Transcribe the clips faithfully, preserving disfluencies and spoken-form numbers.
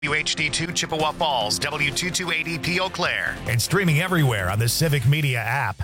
W H D two Chippewa Falls, W two two eighty P Eau Claire. And streaming everywhere on the Civic Media app.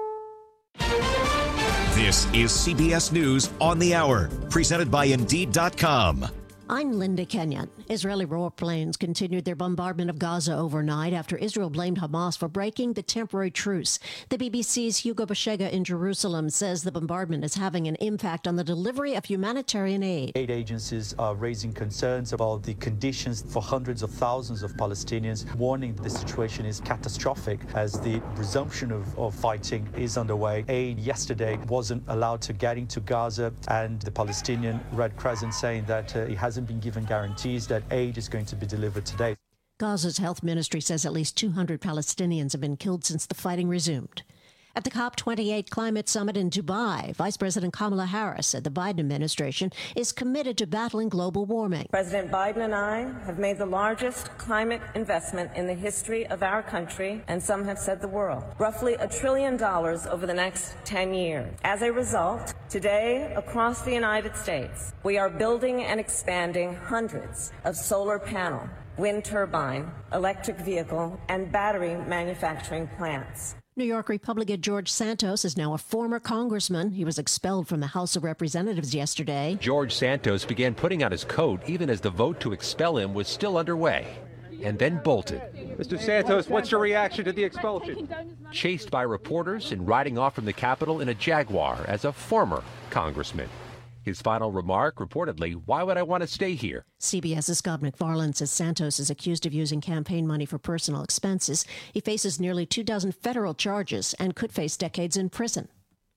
This is C B S News on the Hour, presented by Indeed dot com. I'm Linda Kenyon. Israeli warplanes continued their bombardment of Gaza overnight after Israel blamed Hamas for breaking the temporary truce. The B B C's Hugo Bashega in Jerusalem says the bombardment is having an impact on the delivery of humanitarian aid. Aid agencies are raising concerns about the conditions for hundreds of thousands of Palestinians, warning the situation is catastrophic as the resumption of, of fighting is underway. Aid yesterday wasn't allowed to get into Gaza, and the Palestinian Red Crescent saying that uh, it hasn't been given guarantees that aid is going to be delivered today. Gaza's health ministry says at least two hundred Palestinians have been killed since the fighting resumed. At the COP twenty-eight climate summit in Dubai, Vice President Kamala Harris said the Biden administration is committed to battling global warming. President Biden and I have made the largest climate investment in the history of our country, and some have said the world, roughly a trillion dollars over the next ten years. As a result, today, across the United States, we are building and expanding hundreds of solar panel, wind turbine, electric vehicle, and battery manufacturing plants. New York Republican George Santos is now a former congressman. He was expelled from the House of Representatives yesterday. George Santos began putting on his coat even as the vote to expel him was still underway, and then bolted. Mister Santos, what's your reaction to the expulsion? Chased by reporters and riding off from the Capitol in a Jaguar as a former congressman. His final remark, reportedly, why would I want to stay here? CBS's Scott McFarland says Santos is accused of using campaign money for personal expenses. He faces nearly two dozen federal charges and could face decades in prison.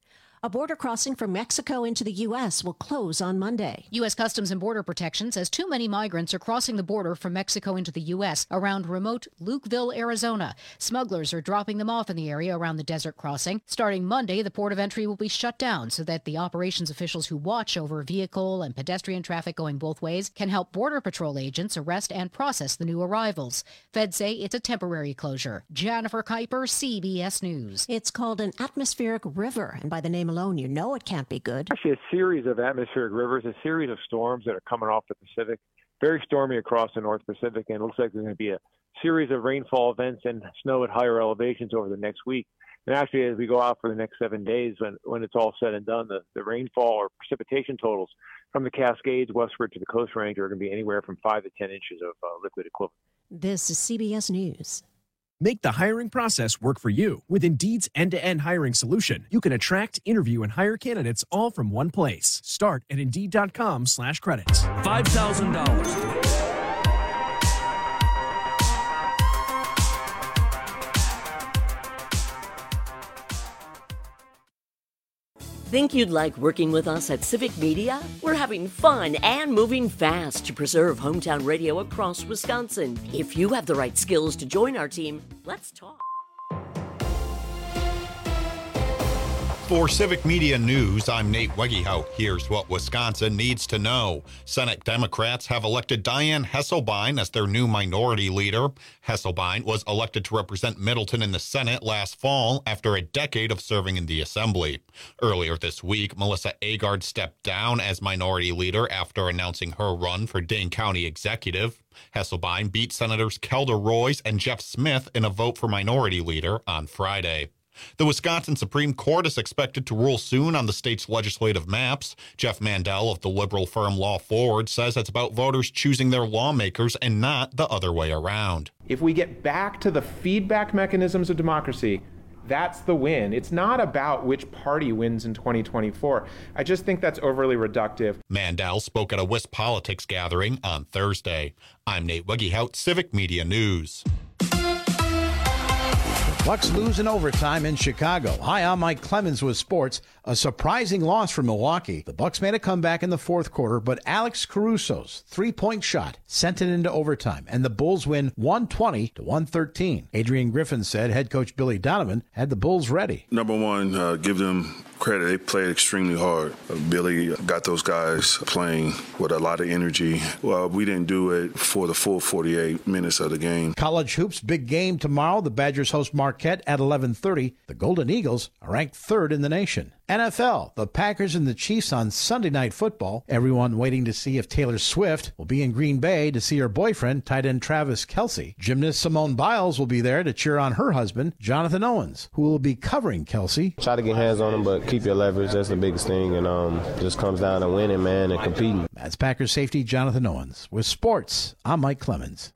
A border crossing from Mexico into the U S will close on Monday. U S Customs and Border Protection says too many migrants are crossing the border from Mexico into the U S around remote Lukeville, Arizona. Smugglers are dropping them off in the area around the desert crossing. Starting Monday, the port of entry will be shut down so that the operations officials who watch over vehicle and pedestrian traffic going both ways can help Border Patrol agents arrest and process the new arrivals. Feds say it's a temporary closure. Jennifer Kuiper, C B S News. It's called an atmospheric river, and by the name alone, you know it can't be good. Actually, a series of atmospheric rivers, a series of storms that are coming off the Pacific, very stormy across the North Pacific, and it looks like there's going to be a series of rainfall events and snow at higher elevations over the next week. And actually, as we go out for the next seven days, when, when it's all said and done, the, the rainfall or precipitation totals from the Cascades westward to the Coast Range are going to be anywhere from five to ten inches of uh, liquid equivalent. This is C B S News. Make the hiring process work for you. With Indeed's end-to-end hiring solution, you can attract, interview, and hire candidates all from one place. Start at Indeed.com slash credits. five thousand dollars. Think you'd like working with us at Civic Media? We're having fun and moving fast to preserve hometown radio across Wisconsin. If you have the right skills to join our team, let's talk. For Civic Media News, I'm Nate Wegehout. Here's what Wisconsin needs to know. Senate Democrats have elected Diane Hesselbein as their new minority leader. Hesselbein was elected to represent Middleton in the Senate last fall after a decade of serving in the Assembly. Earlier this week, Melissa Agard stepped down as minority leader after announcing her run for Dane County Executive. Hesselbein beat Senators Kelda Royce and Jeff Smith in a vote for minority leader on Friday. The Wisconsin Supreme Court is expected to rule soon on the state's legislative maps. Jeff Mandel of the liberal firm Law Forward says it's about voters choosing their lawmakers and not the other way around. If we get back to the feedback mechanisms of democracy, that's the win. It's not about which party wins in twenty twenty-four. I just think that's overly reductive. Mandel spoke at a Wisp Politics gathering on Thursday. I'm Nate Wegehout, Civic Media News. Bucks lose in overtime in Chicago. Hi, I'm Mike Clemens with sports. A surprising loss for Milwaukee. The Bucks made a comeback in the fourth quarter, but Alex Caruso's three-point shot sent it into overtime, and the Bulls win one twenty to one thirteen. Adrian Griffin said head coach Billy Donovan had the Bulls ready. Number one, uh, give them credit. They played extremely hard. Uh, Billy got those guys playing with a lot of energy. Well, we didn't do it for the full forty-eight minutes of the game. College hoops, big game tomorrow. The Badgers host Marquette at eleven thirty. The Golden Eagles are ranked third in the nation. N F L, the Packers and the Chiefs on Sunday Night Football. Everyone waiting to see if Taylor Swift will be in Green Bay to see her boyfriend, tight end Travis Kelce. Gymnast Simone Biles will be there to cheer on her husband, Jonathan Owens, who will be covering Kelce. Try to get hands on him, but keep your leverage. That's the biggest thing. And um, just comes down to winning, man, and competing. That's Packers safety Jonathan Owens. With sports, I'm Mike Clemens.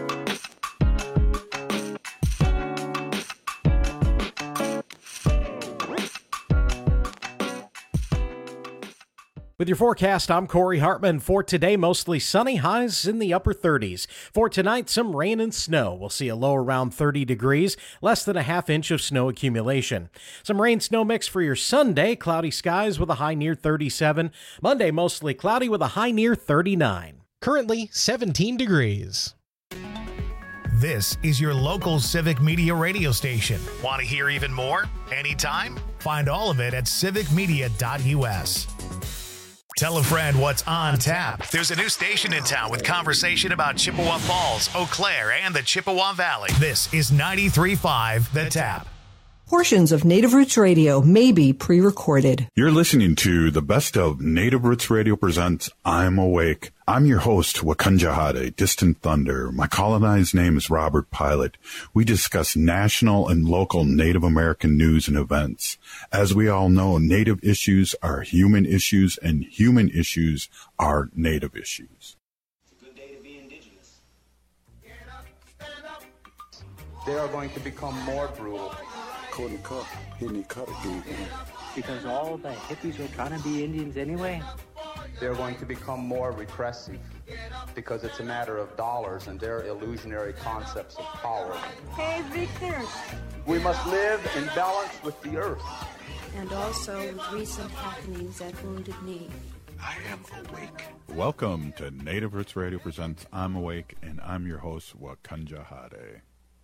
With your forecast, I'm Corey Hartman. For today, mostly sunny, highs in the upper thirties. For tonight, some rain and snow. We'll see a low around thirty degrees, less than a half inch of snow accumulation. Some rain-snow mix for your Sunday, cloudy skies with a high near thirty-seven. Monday, mostly cloudy with a high near thirty-nine. Currently, seventeen degrees. This is your local Civic Media radio station. Want to hear even more? Anytime? Find all of it at civic media dot u s. Tell a friend what's on tap. There's a new station in town with conversation about Chippewa Falls, Eau Claire, and the Chippewa Valley. This is ninety-three point five The Tap. Portions of Native Roots Radio may be pre-recorded. You're listening to the best of Native Roots Radio presents I'm Awake. I'm your host, Wakanja Hade, Distant Thunder. My colonized name is Robert Pilot. We discuss national and local Native American news and events. As we all know, Native issues are human issues, and human issues are Native issues. It's a good day to be indigenous. Get up, stand up. They are going to become more brutal. Couldn't cut, didn't cut again. Because all the hippies were trying to be Indians anyway. They're going to become more repressive because it's a matter of dollars and their illusionary concepts of power. Hey, Victor. We must live in balance with the earth. And also with recent happenings at Wounded Knee. I am awake. Welcome to Native Roots Radio presents I'm Awake, and I'm your host, Wakanja Hade.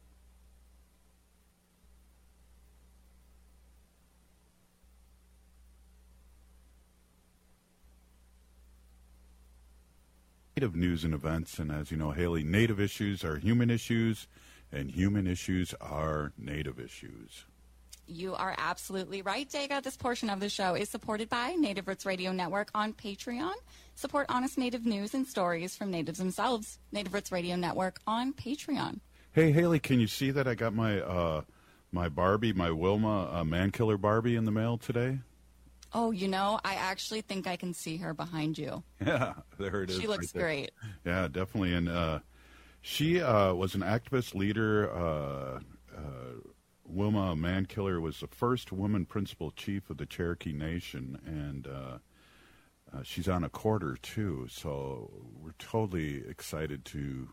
Native news and events, and as you know, Haley, Native issues are human issues, and human issues are Native issues. You are absolutely right, Daga. This portion of the show is supported by Native Roots Radio Network on Patreon. Support honest Native news and stories from Natives themselves. Native Roots Radio Network on Patreon. Hey, Haley, can you see that I got my uh, my Barbie, my Wilma uh, Man-Killer Barbie in the mail today? Oh, you know, I actually think I can see her behind you. Yeah, there it is. She looks right great. Yeah, definitely. And uh, she uh, was an activist leader. Uh, uh, Wilma Mankiller was the first woman principal chief of the Cherokee Nation, and uh, uh, she's on a quarter, too. So we're totally excited to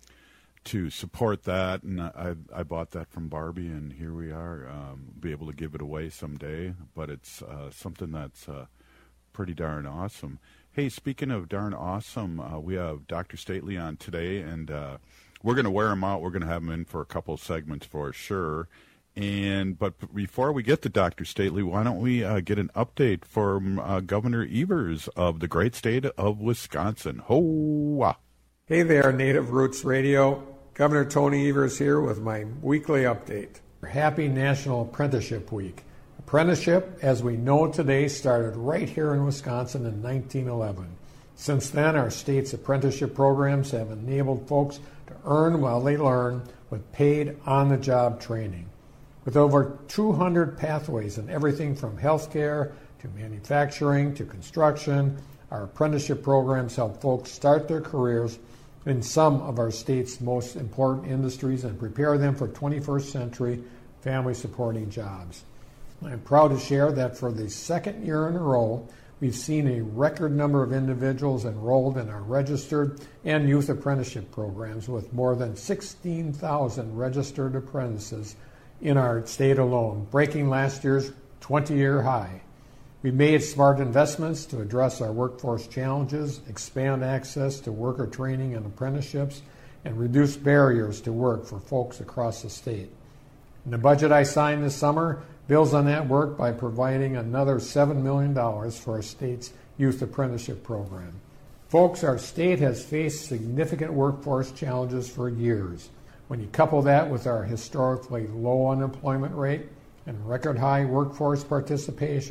to support that, and I I bought that from Barbie, and here we are. Um, be able to give it away someday, but it's uh, something that's uh, pretty darn awesome. Hey, speaking of darn awesome, uh, we have Doctor Stately on today, and uh, we're going to wear him out. We're going to have him in for a couple of segments for sure. And but before we get to Doctor Stately, why don't we uh, get an update from uh, Governor Evers of the great state of Wisconsin? Ho-wah. Hey there, Native Roots Radio. Governor Tony Evers here with my weekly update. Happy National Apprenticeship Week. Apprenticeship, as we know today, started right here in Wisconsin in nineteen eleven. Since then, our state's apprenticeship programs have enabled folks to earn while they learn with paid on-the-job training. With over two hundred pathways in everything from healthcare to manufacturing to construction, our apprenticeship programs help folks start their careers in some of our state's most important industries and prepare them for twenty-first century family-supporting jobs. I'm proud to share that for the second year in a row, we've seen a record number of individuals enrolled in our registered and youth apprenticeship programs, with more than sixteen thousand registered apprentices in our state alone, breaking last year's twenty-year high. We made smart investments to address our workforce challenges, expand access to worker training and apprenticeships, and reduce barriers to work for folks across the state. And the budget I signed this summer builds on that work by providing another seven million dollars for our state's youth apprenticeship program. Folks, our state has faced significant workforce challenges for years. When you couple that with our historically low unemployment rate and record high workforce participation,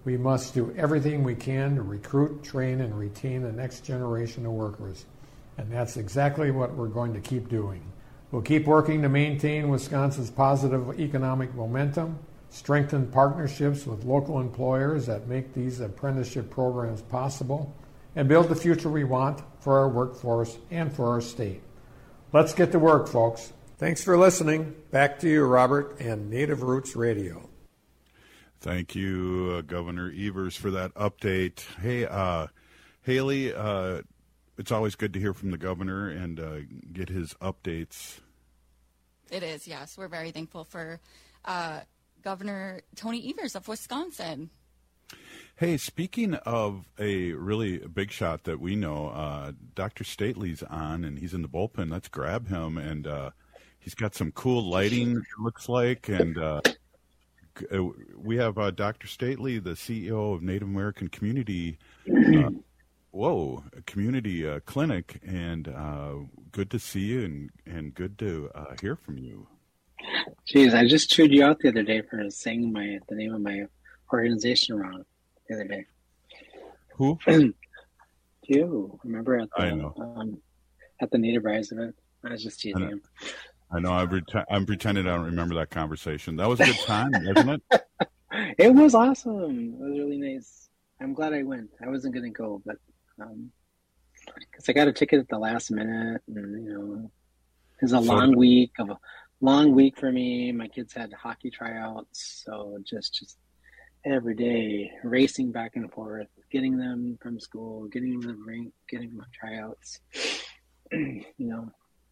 We must do everything we can to recruit, train, and retain the next generation of workers. And that's exactly what we're going to keep doing. We'll keep working to maintain Wisconsin's positive economic momentum, strengthen partnerships with local employers that make these apprenticeship programs possible, and build the future we want for our workforce and for our state. Let's get to work, folks. Thanks for listening. Back to you, Robert, and Native Roots Radio. Thank you, uh, Governor Evers, for that update. Hey, uh, Haley, uh, it's always good to hear from the governor and uh, get his updates. It is, yes. We're very thankful for uh, Governor Tony Evers of Wisconsin. Hey, speaking of a really big shot that we know, uh, Doctor Stately's on, and he's in the bullpen. Let's grab him, and uh, he's got some cool lighting, it looks like, and uh, we have uh, Doctor Stately, the C E O of Native American Community uh, Whoa, a community uh, clinic, and uh, good to see you, and, and good to uh, hear from you. Jeez, I just chewed you out the other day for saying my the name of my organization wrong the other day. Who? You remember at the I know. Um, at the Native Rise event? I was just teasing I know. him. I know. I'm, ret- I'm pretending I don't remember that conversation. That was a good time, wasn't it? It was awesome. It was really nice. I'm glad I went. I wasn't going to go, but um, because I got a ticket at the last minute, and you know, it was a So- long week of a long week for me. My kids had hockey tryouts, so just just every day racing back and forth, getting them from school, getting them to the rink, getting them tryouts. you know,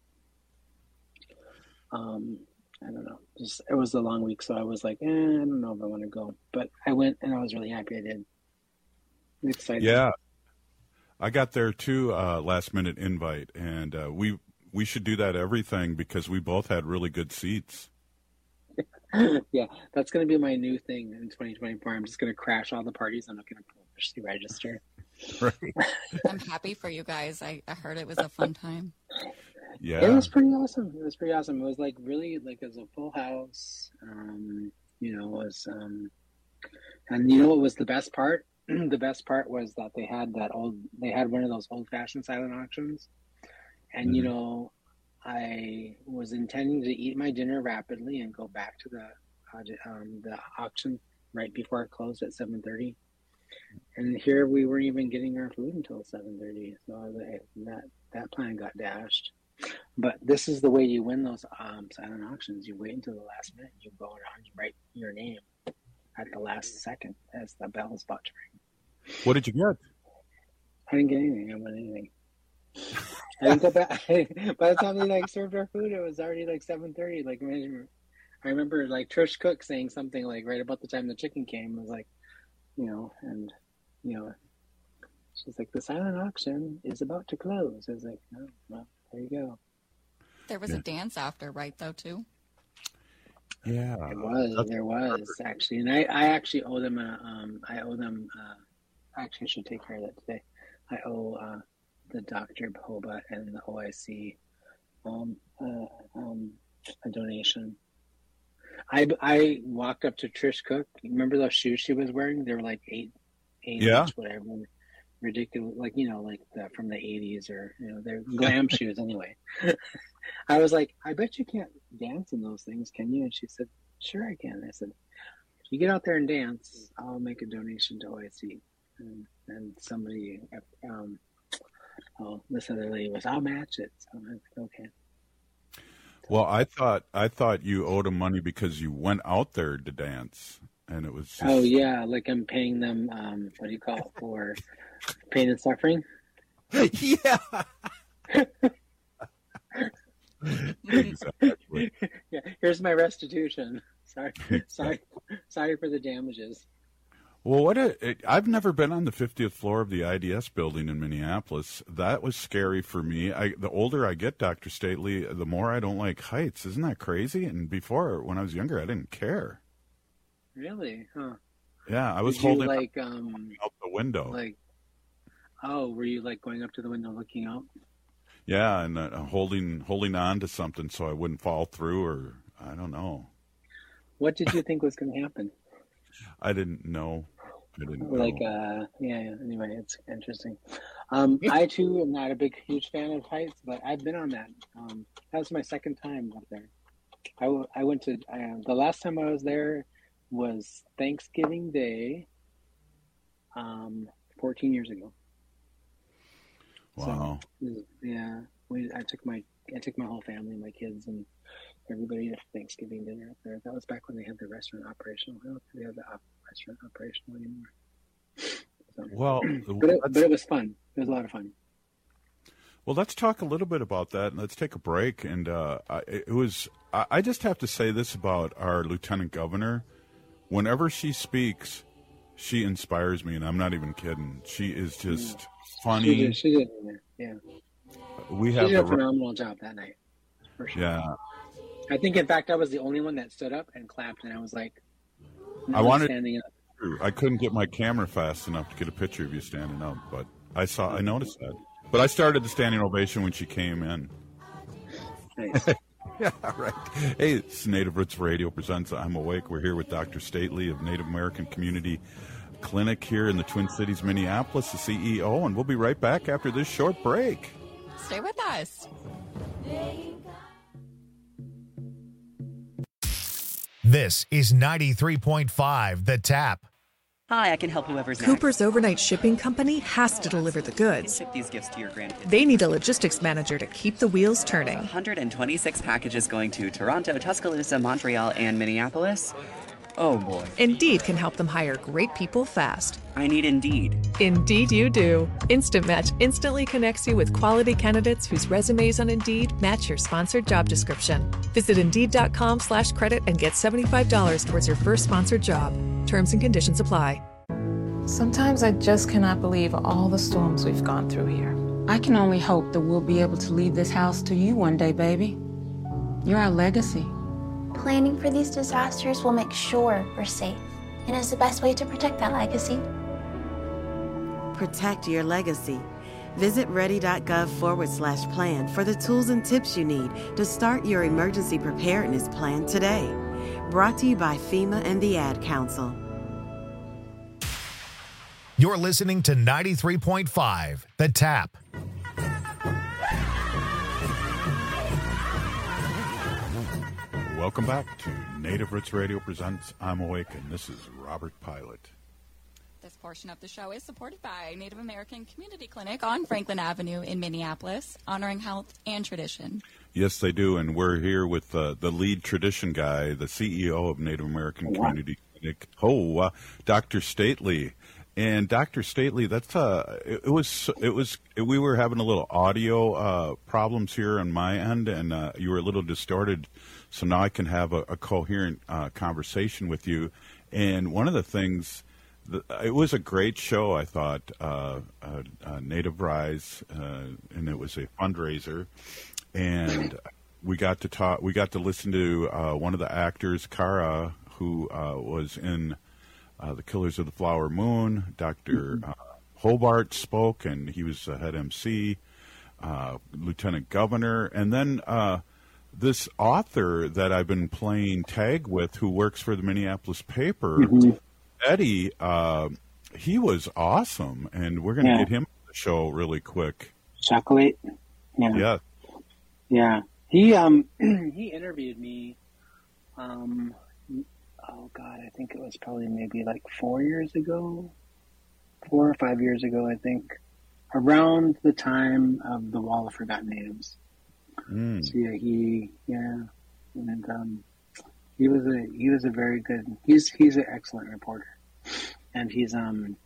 um, I don't know. Just it was a long week, so I was like, eh, I don't know if I want to go, but I went, and I was really happy I did. I'm excited. Yeah. I got there too, uh, last minute invite, and uh, we we should do that everything because we both had really good seats. Yeah, that's going to be my new thing in twenty twenty-four. I'm just going to crash all the parties. I'm not going to push the register. Right. I'm happy for you guys. I, I heard it was a fun time. Yeah. It was pretty awesome. It was pretty awesome. It was like really like it was a full house. Um, you know, it was um, and you know what was the best part? The best part was that they had that old. They had one of those old-fashioned silent auctions, and Mm-hmm. you know, I was intending to eat my dinner rapidly and go back to the um, the auction right before it closed at seven thirty. And here we weren't even getting our food until seven thirty. So I was like, that that plan got dashed. But this is the way you win those um, silent auctions. You wait until the last minute. You go around, you write your name at the last second as the bell is about to ring. What did you get? I didn't get anything. I didn't win anything. I didn't go back. By the time they like served our food, it was already like seven thirty. Like I remember like Trish Cook saying something like right about the time the chicken came. It was like, you know, and you know, she's like, the silent auction is about to close. I was like, oh, well, there you go. There was Yeah. a dance after, right, though, too? Yeah. There was, there was actually, and I, I actually owe them a, um, I owe them, uh, actually I should take care of that today. I owe uh, the Doctor Hoba and the O I C um, uh, um, a donation. I, I walked up to Trish Cook. Remember those shoes she was wearing? They were like eight, eight Yeah. inch, whatever. Ridiculous, like, you know, like the, from the eighties or, you know, they're glam shoes anyway. I was like, I bet you can't dance in those things, can you? And she said, sure I can. I said, if you get out there and dance, I'll make a donation to O I C. And, and somebody, um, oh, this other lady was, I'll match it. So I was like, okay. Well, I thought I thought you owed them money because you went out there to dance, and it was. Just... Oh yeah, like I'm paying them. Um, what do you call it, for pain and suffering? Yeah. Exactly. Yeah. Here's my restitution. Sorry, sorry, sorry for the damages. Well, what a, it, I've never been on the fiftieth floor of the I D S building in Minneapolis. That was scary for me. I, the older I get, Doctor Stately, the more I don't like heights. Isn't that crazy? And before, when I was younger, I didn't care. Really? Huh? Yeah, I was Did holding you, like um out the window. like oh, were you like going up to the window looking out? Yeah, and uh, holding holding on to something so I wouldn't fall through, or I don't know. What did you think was going to happen? I didn't know. I didn't like know. uh yeah, yeah anyway, it's interesting. um I too am not a big huge fan of heights, but I've been on that. Um that was my second time up there. I, w- I went to uh, the last time I was there was Thanksgiving Day um fourteen years ago. Wow. So, yeah, we I took my I took my whole family, my kids and everybody to Thanksgiving dinner up there. That was back when they had the restaurant operational. I don't think they have the op- restaurant operational anymore. So, Well, but it, but it was fun. It was a lot of fun. Well, let's talk a little bit about that, and let's take a break. And uh, I, it was I, I just have to say this about our lieutenant governor. Whenever she speaks, she inspires me, and I'm not even kidding. She is just yeah. funny. She did, she did, yeah. We She have did a the, phenomenal job that night, for sure. yeah. I think, in fact, I was the only one that stood up and clapped, and I was like, I wanted. standing up. I couldn't get my camera fast enough to get a picture of you standing up, but I saw. I noticed that. But I started the standing ovation when she came in. Nice. Yeah, right. Hey, it's Native Roots Radio presents I'm Awake. We're here with Doctor Stately of Native American Community Clinic here in the Twin Cities, Minneapolis, the C E O, and we'll be right back after this short break. Stay with us. This is ninety-three point five The Tap. Hi, I can help whoever's next. Cooper's overnight shipping company has to deliver the goods. Ship these gifts to your grandkids. They need a logistics manager to keep the wheels turning. one hundred twenty-six packages going to Toronto, Tuscaloosa, Montreal, and Minneapolis. Oh boy. Indeed can help them hire great people fast. I need Indeed. Indeed you do. Instant Match instantly connects you with quality candidates whose resumes on Indeed match your sponsored job description. Visit Indeed.com slash credit and get seventy-five dollars towards your first sponsored job. Terms and conditions apply. Sometimes I just cannot believe all the storms we've gone through here. I can only hope that we'll be able to leave this house to you one day, baby. You're our legacy. Planning for these disasters will make sure we're safe, and is the best way to protect that legacy. Protect your legacy. Visit ready.gov forward slash plan for the tools and tips you need to start your emergency preparedness plan today. Brought to you by FEMA and the Ad Council. You're listening to ninety-three point five The Tap. Welcome back to Native Roots Radio presents I'm Awake, and this is Robert Pilot. This portion of the show is supported by Native American Community Clinic on Franklin Avenue in Minneapolis, honoring health and tradition. Yes, they do, and we're here with uh, the lead tradition guy, the C E O of Native American Community Clinic, oh, uh, Doctor Stately. And Doctor Stately, that's uh, it, it was it was it, we were having a little audio uh, problems here on my end, and uh, you were a little distorted. So now I can have a, a coherent uh, conversation with you. And one of the things, that, it was a great show, I thought, uh, uh, uh, Native Rise, uh, and it was a fundraiser. And we got to talk. We got to listen to uh, one of the actors, Kara, who uh, was in uh, The Killers of the Flower Moon. Doctor Uh, Hobart spoke, and he was the head M C, uh, Lieutenant Governor, and then. Uh, This author that I've been playing tag with, who works for the Minneapolis paper, mm-hmm. Eddie, uh, he was awesome, and we're going to yeah. get him on the show really quick. Chocolate, yeah, yeah, yeah. He um he interviewed me. Um, oh God, I think it was probably maybe like four years ago, four or five years ago, I think, around the time of the Wall of Forgotten Natives. Mm. So yeah, he yeah, and um, he was a he was a very good. He's he's an excellent reporter, and he's um.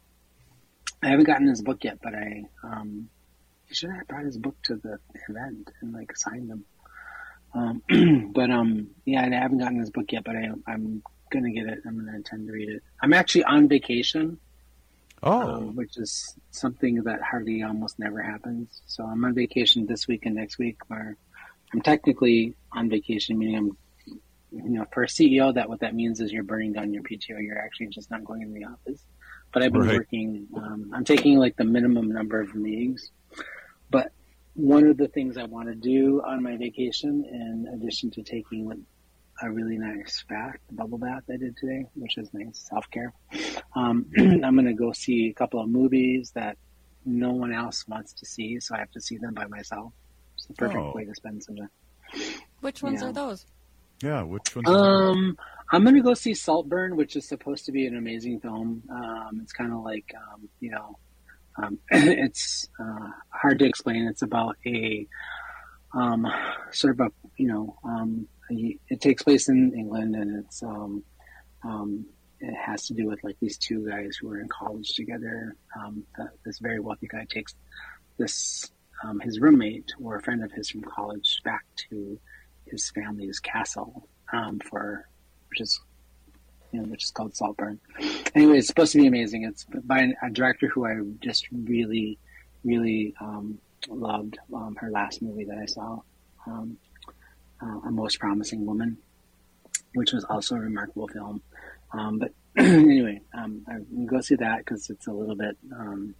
I haven't gotten his book yet, but I um, he should have brought his book to the event and like signed them. Um, but um, yeah, I haven't gotten his book yet, but I I'm gonna get it. I'm gonna intend to read it. I'm actually on vacation. Oh, um, which is something that hardly almost never happens. So I'm on vacation this week and next week, where I'm technically on vacation, meaning I'm, you know, for a C E O, that what that means is you're burning down your P T O. You're actually just not going in the office. But I've been right. working. Um, I'm taking like the minimum number of meetings. But one of the things I want to do on my vacation, in addition to taking a really nice bath, bubble bath I did today, which is nice, self-care. Um, I'm going to go see a couple of movies that no one else wants to see, so I have to see them by myself. It's the perfect Oh. way to spend some time. Which ones Yeah. are those? Yeah, which ones? Um, I'm going to go see Saltburn, which is supposed to be an amazing film. Um, it's kind of like, um, you know, um, it's uh, hard to explain. It's about a um, sort of a, you know, um, it takes place in England, and it's um, um, it has to do with like these two guys who are in college together. Um, the, this very wealthy guy takes this um, his roommate or a friend of his from college back to his family's castle um, for which is you know which is called Saltburn. Anyway, it's supposed to be amazing. It's by a director who I just really, really um, loved. Um, her last movie that I saw. Um, Uh, A Most Promising Woman, which was also a remarkable film. Um, but anyway, um, I can go see that because it's a little bit. Um,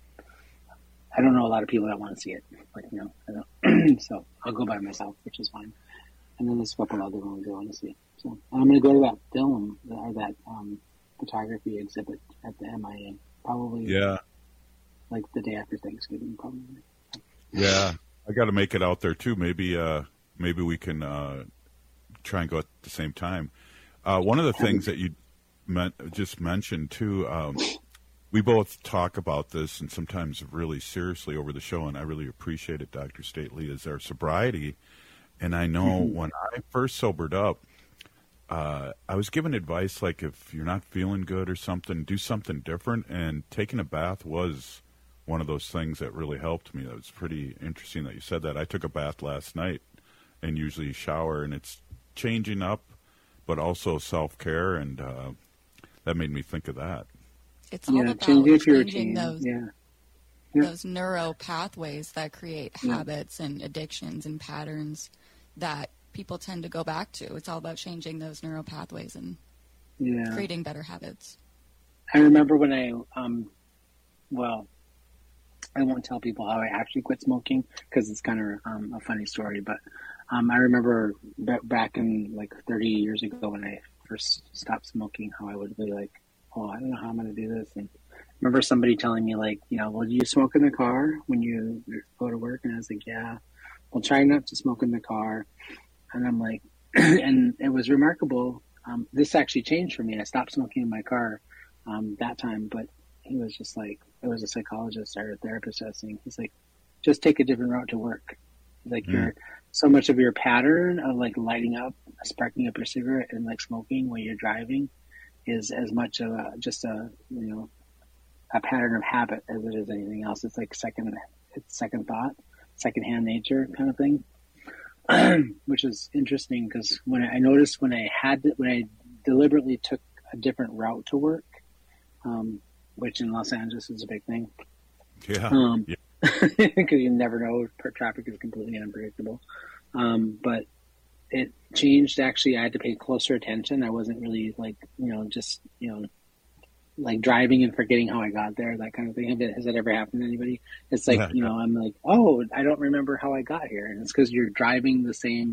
I don't know a lot of people that want to see it, like you know. I don't. So I'll go by myself, which is fine. And then there's a couple other ones I want to see. So I'm going to go to that film or that um, photography exhibit at the M I A. Probably. Yeah. Like the day after Thanksgiving, probably. Yeah, I got to make it out there too. Maybe, uh, maybe we can uh, try and go at the same time. Uh, one of the things that you meant, just mentioned too, um, we both talk about this and sometimes really seriously over the show, and I really appreciate it, Doctor Stately, is our sobriety. And I know mm-hmm. when I first sobered up, uh, I was given advice like if you're not feeling good or something, do something different. And taking a bath was one of those things that really helped me. That was pretty interesting that you said that. I took a bath last night and usually shower, and it's changing up, but also self-care, and uh, that made me think of that. It's all yeah, about changing, changing those, yeah. Yeah. those neuro pathways that create yeah. habits and addictions and patterns that people tend to go back to. It's all about changing those neural pathways and yeah. creating better habits. I remember when I, um, well, I won't tell people how I actually quit smoking because it's kind of um, a funny story, but um, I remember b- back in like thirty years ago when I first stopped smoking, how I would be like, oh, I don't know how I'm going to do this. And I remember somebody telling me like, you know, well, do you smoke in the car when you go to work? And I was like, yeah, well, try not to smoke in the car. And I'm like, and it was remarkable. Um, this actually changed for me. I stopped smoking in my car um, that time, but he was just like, it was a psychologist or a therapist I was saying, he's like, just take a different route to work. Like mm. you're so much of your pattern of like lighting up, sparking up your cigarette and like smoking while you're driving is as much of a, just a, you know, a pattern of habit as it is anything else. It's like second, it's second thought, secondhand nature kind of thing. Which is interesting because when I, I noticed when I had to, when I deliberately took a different route to work, um, which in Los Angeles is a big thing. Yeah. Um, yeah. Because you never know, traffic is completely unpredictable. Um, but it changed. Actually, I had to pay closer attention. I wasn't really like you know just you know like driving and forgetting how I got there, that kind of thing. Have it, has that ever happened to anybody? It's like, yeah, you know, I'm like, oh, I don't remember how I got here. And it's because you're driving the same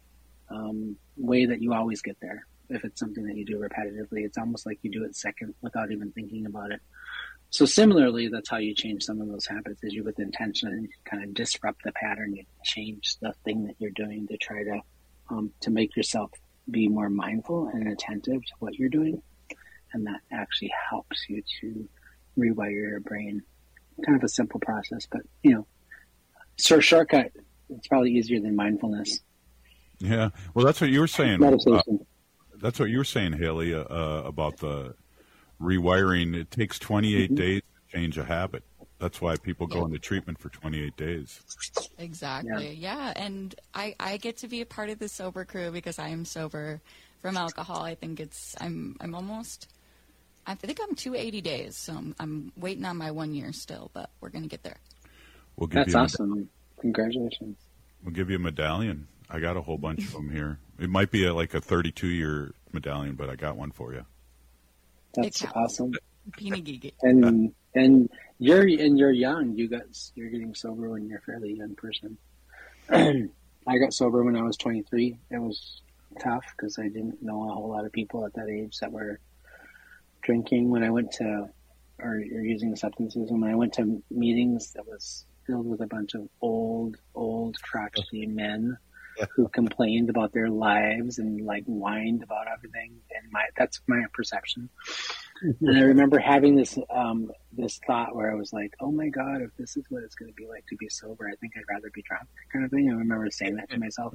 um, way that you always get there. If it's something that you do repetitively, it's almost like you do it second without even thinking about it. So similarly, that's how you change some of those habits, is you with intention and you kind of disrupt the pattern. You change the thing that you're doing to try to, um, to make yourself be more mindful and attentive to what you're doing. And that actually helps you to rewire your brain. Kind of a simple process, but, you know, so shortcut, it's probably easier than mindfulness. Yeah. Well, that's what you were saying. Meditation. Uh, that's what you were saying, Haley, uh, about the rewiring. It takes twenty-eight mm-hmm. days to change a habit. That's why people go yeah. into treatment for twenty-eight days. Exactly. Yeah. yeah. And I, I get to be a part of the sober crew because I am sober from alcohol. I think it's, I'm, I'm almost... I think I'm two hundred eighty days, so I'm, I'm waiting on my one year still, but we're going to get there. We'll give That's you awesome. Med- Congratulations. We'll give you a medallion. I got a whole bunch of them here. It might be a, like a thirty-two year medallion, but I got one for you. That's awesome. Peanagigi. And and you're and you're young. You got you're getting sober when you're a fairly young person. I got sober when I was twenty-three. It was tough because I didn't know a whole lot of people at that age that were drinking when I went to, or, or using substances. And when I went to meetings, that was filled with a bunch of old, old, crotchety men who complained about their lives and like whined about everything. And my that's my perception. And I remember having this um, this thought where I was like, "Oh my God, if this is what it's going to be like to be sober, I think I'd rather be drunk," kind of thing. I remember saying that to myself.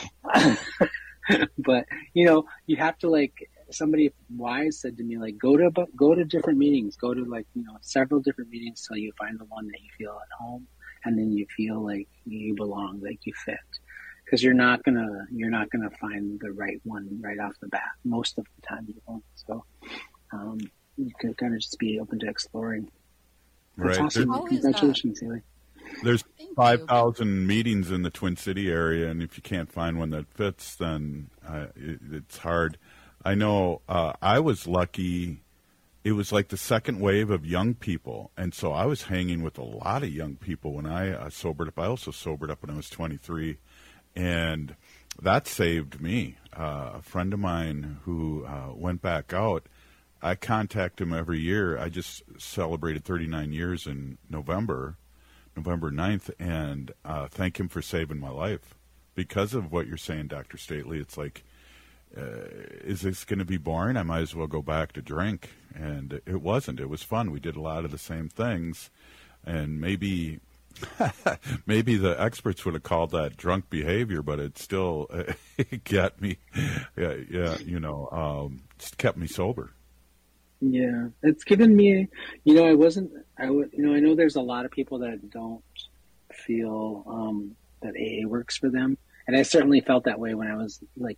But you know, you have to like somebody wise said to me, like, go to go to different meetings, go to like you know several different meetings till you find the one that you feel at home, and then you feel like you belong, like you fit. Because you're not gonna you're not gonna find the right one right off the bat. Most of the time, you won't. So. Um, you can kind of just be open to exploring. That's right. Awesome. There's, Congratulations, Haley. There's five thousand meetings in the Twin City area, and if you can't find one that fits, then uh, it, it's hard. I know uh, I was lucky. It was like the second wave of young people, and so I was hanging with a lot of young people when I uh, sobered up. I also sobered up when I was twenty-three, and that saved me. Uh, a friend of mine who uh, went back out, I contact him every year. I just celebrated thirty-nine years in November, November ninth, and uh, thank him for saving my life. Because of what you're saying, Doctor Stately, it's like, uh, is this going to be boring? I might as well go back to drink. And it wasn't. It was fun. We did a lot of the same things. And maybe maybe the experts would have called that drunk behavior, but it still uh, got me, yeah, yeah, you know, um, just kept me sober. Yeah, it's given me, you know, I wasn't, I would, you know, I know there's a lot of people that don't feel um, that A A works for them. And I certainly felt that way when I was like,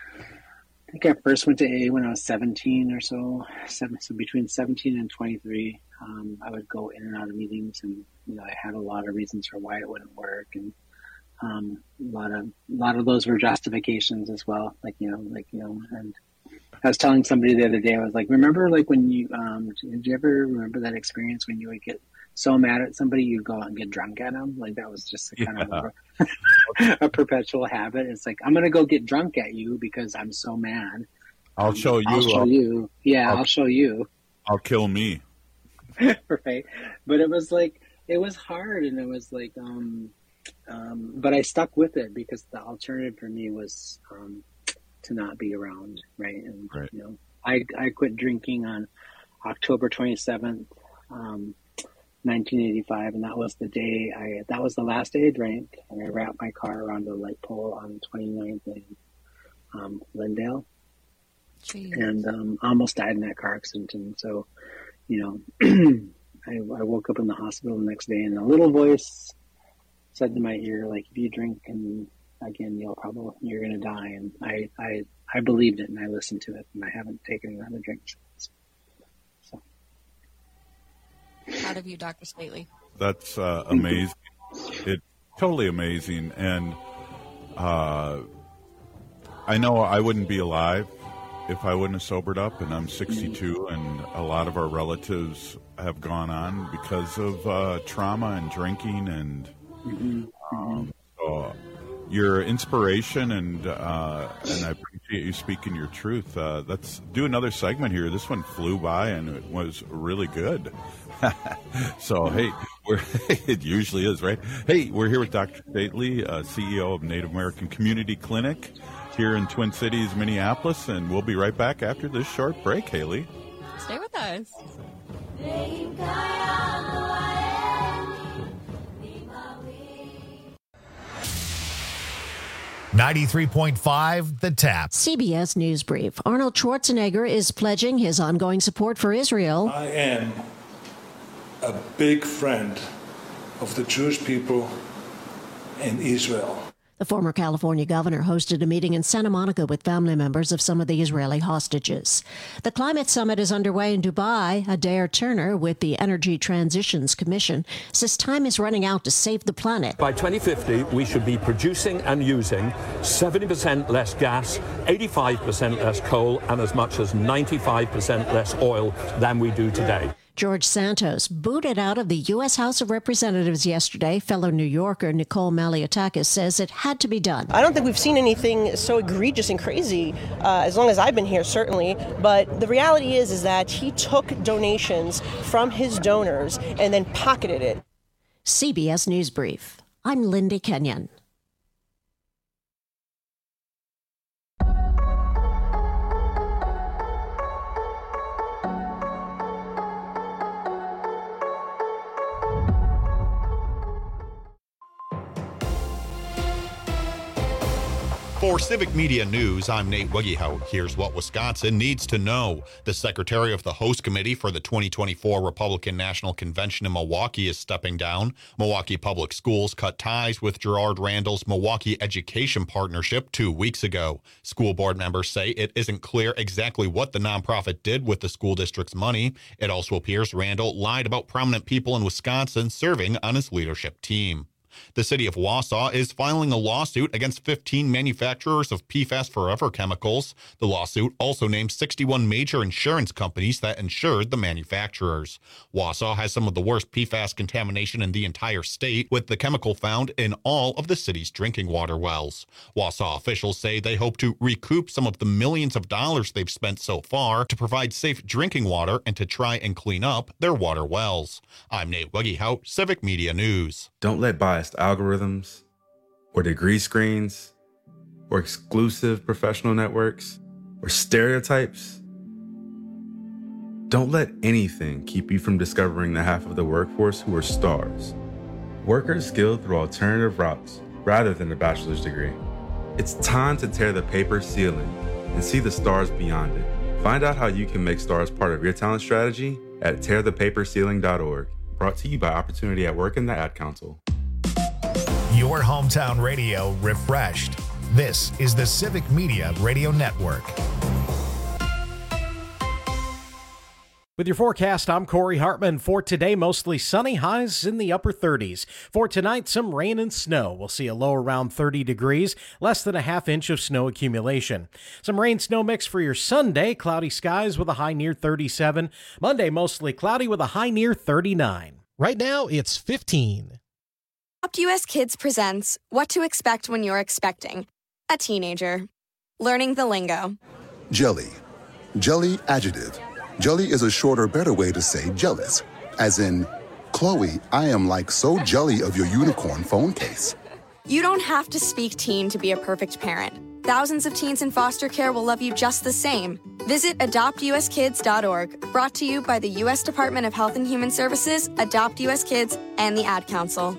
I think I first went to A A when I was seventeen or so, seven, so between seventeen and twenty-three. Um, I would go in and out of meetings, and, you know, I had a lot of reasons for why it wouldn't work. And um, a lot of, a lot of those were justifications as well. Like, you know, like, you know, and I was telling somebody the other day, I was like, remember like when you, um, did you ever remember that experience when you would get so mad at somebody, you'd go out and get drunk at them? Like that was just a kind yeah. of a, a perpetual habit. It's like, I'm going to go get drunk at you because I'm so mad. I'll um, show you. I'll show I'll, you. Yeah, I'll, I'll show you. I'll kill me. Right. But it was like, it was hard, and it was like, um, um, but I stuck with it because the alternative for me was, um, to not be around, right? And right. you know, I I quit drinking on October twenty-seventh, um, nineteen eighty-five, and that was the day I that was the last day I drank, and I wrapped my car around the light pole on twenty-ninth in um, Lindale, Jeez. and um, almost died in that car accident. And so, you know, I, I woke up in the hospital the next day, and a little voice said to my ear, like, if you drink and again, you'll probably, you're going to die. And I, I, I believed it, and I listened to it, and I haven't taken another drink since. So. Proud of you, Doctor Stately. That's uh, amazing. It's totally amazing. And uh, I know I wouldn't be alive if I wouldn't have sobered up, and I'm sixty-two, and a lot of our relatives have gone on because of uh, trauma and drinking, and mm-hmm. um, so your inspiration, and uh, and I appreciate you speaking your truth. Uh, let's do another segment here. This one flew by, and it was really good. So, hey, we're, it usually is, right? Hey, we're here with Doctor Stately, uh, C E O of Native American Community Clinic here in Twin Cities, Minneapolis, and we'll be right back after this short break, Haley. Stay with us. ninety-three point five The Tap. C B S News Brief. Arnold Schwarzenegger is pledging his ongoing support for Israel. I am a big friend of the Jewish people in Israel. The former California governor hosted a meeting in Santa Monica with family members of some of the Israeli hostages. The climate summit is underway in Dubai. Adair Turner with the Energy Transitions Commission says time is running out to save the planet. By twenty fifty, we should be producing and using seventy percent less gas, eighty-five percent less coal, and as much as ninety-five percent less oil than we do today. George Santos booted out of the U S House of Representatives yesterday. Fellow New Yorker Nicole Maliotakis says it had to be done. I don't think we've seen anything so egregious and crazy uh, as long as I've been here, certainly. But the reality is, is that he took donations from his donors and then pocketed it. C B S News Brief. I'm Lindy Kenyon. For Civic Media News, I'm Nate Wegehout. Here's what Wisconsin needs to know. The secretary of the host committee for the twenty twenty-four Republican National Convention in Milwaukee is stepping down. Milwaukee Public Schools cut ties with Gerard Randall's Milwaukee Education Partnership two weeks ago. School board members say it isn't clear exactly what the nonprofit did with the school district's money. It also appears Randall lied about prominent people in Wisconsin serving on his leadership team. The city of Wausau is filing a lawsuit against fifteen manufacturers of P FAS Forever chemicals. The lawsuit also names sixty-one major insurance companies that insured the manufacturers. Wausau has some of the worst P FAS contamination in the entire state, with the chemical found in all of the city's drinking water wells. Wausau officials say they hope to recoup some of the millions of dollars they've spent so far to provide safe drinking water and to try and clean up their water wells. I'm Nate Wegehout, Civic Media News. Don't let biased algorithms or degree screens or exclusive professional networks or stereotypes, don't let anything keep you from discovering the half of the workforce who are stars. Workers skilled through alternative routes rather than a bachelor's degree. It's time to tear the paper ceiling and see the stars beyond it. Find out how you can make stars part of your talent strategy at tear the paper ceiling dot org. Brought to you by Opportunity at Work and the Ad Council. Your hometown radio refreshed. This is the Civic Media Radio Network. With your forecast, I'm Corey Hartman. For today, mostly sunny, highs in the upper thirties. For tonight, some rain and snow. We'll see a low around thirty degrees, less than a half inch of snow accumulation. Some rain-snow mix for your Sunday, cloudy skies with a high near thirty-seven. Monday, mostly cloudy with a high near thirty-nine. Right now, it's fifteen. Adopt U S Kids presents What to Expect When You're Expecting a Teenager. Learning the lingo. Jelly. Jelly adjective. Jelly is a shorter, better way to say jealous. As in, Chloe, I am like so jelly of your unicorn phone case. You don't have to speak teen to be a perfect parent. Thousands of teens in foster care will love you just the same. Visit adopt u s kids dot org. Brought to you by the U S Department of Health and Human Services, Adopt U S Kids, and the Ad Council.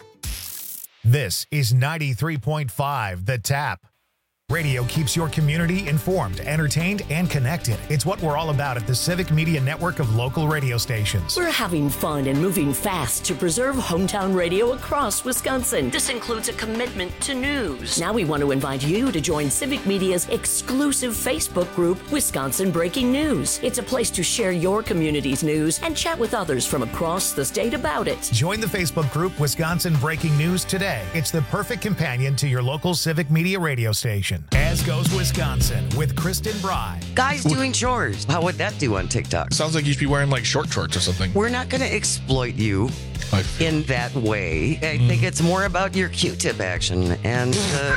This is ninety-three point five The Tap. Radio keeps your community informed, entertained, and connected. It's what we're all about at the Civic Media Network of local radio stations. We're having fun and moving fast to preserve hometown radio across Wisconsin. This includes a commitment to news. Now we want to invite you to join Civic Media's exclusive Facebook group, Wisconsin Breaking News. It's a place to share your community's news and chat with others from across the state about it. Join the Facebook group Wisconsin Breaking News today. It's the perfect companion to your local Civic Media radio station. As Goes Wisconsin with Kristen Bry. Guys doing chores. How would that do on TikTok? Sounds like you should be wearing like short shorts or something. We're not going to exploit you in that way. I mm. think it's more about your Q-tip action and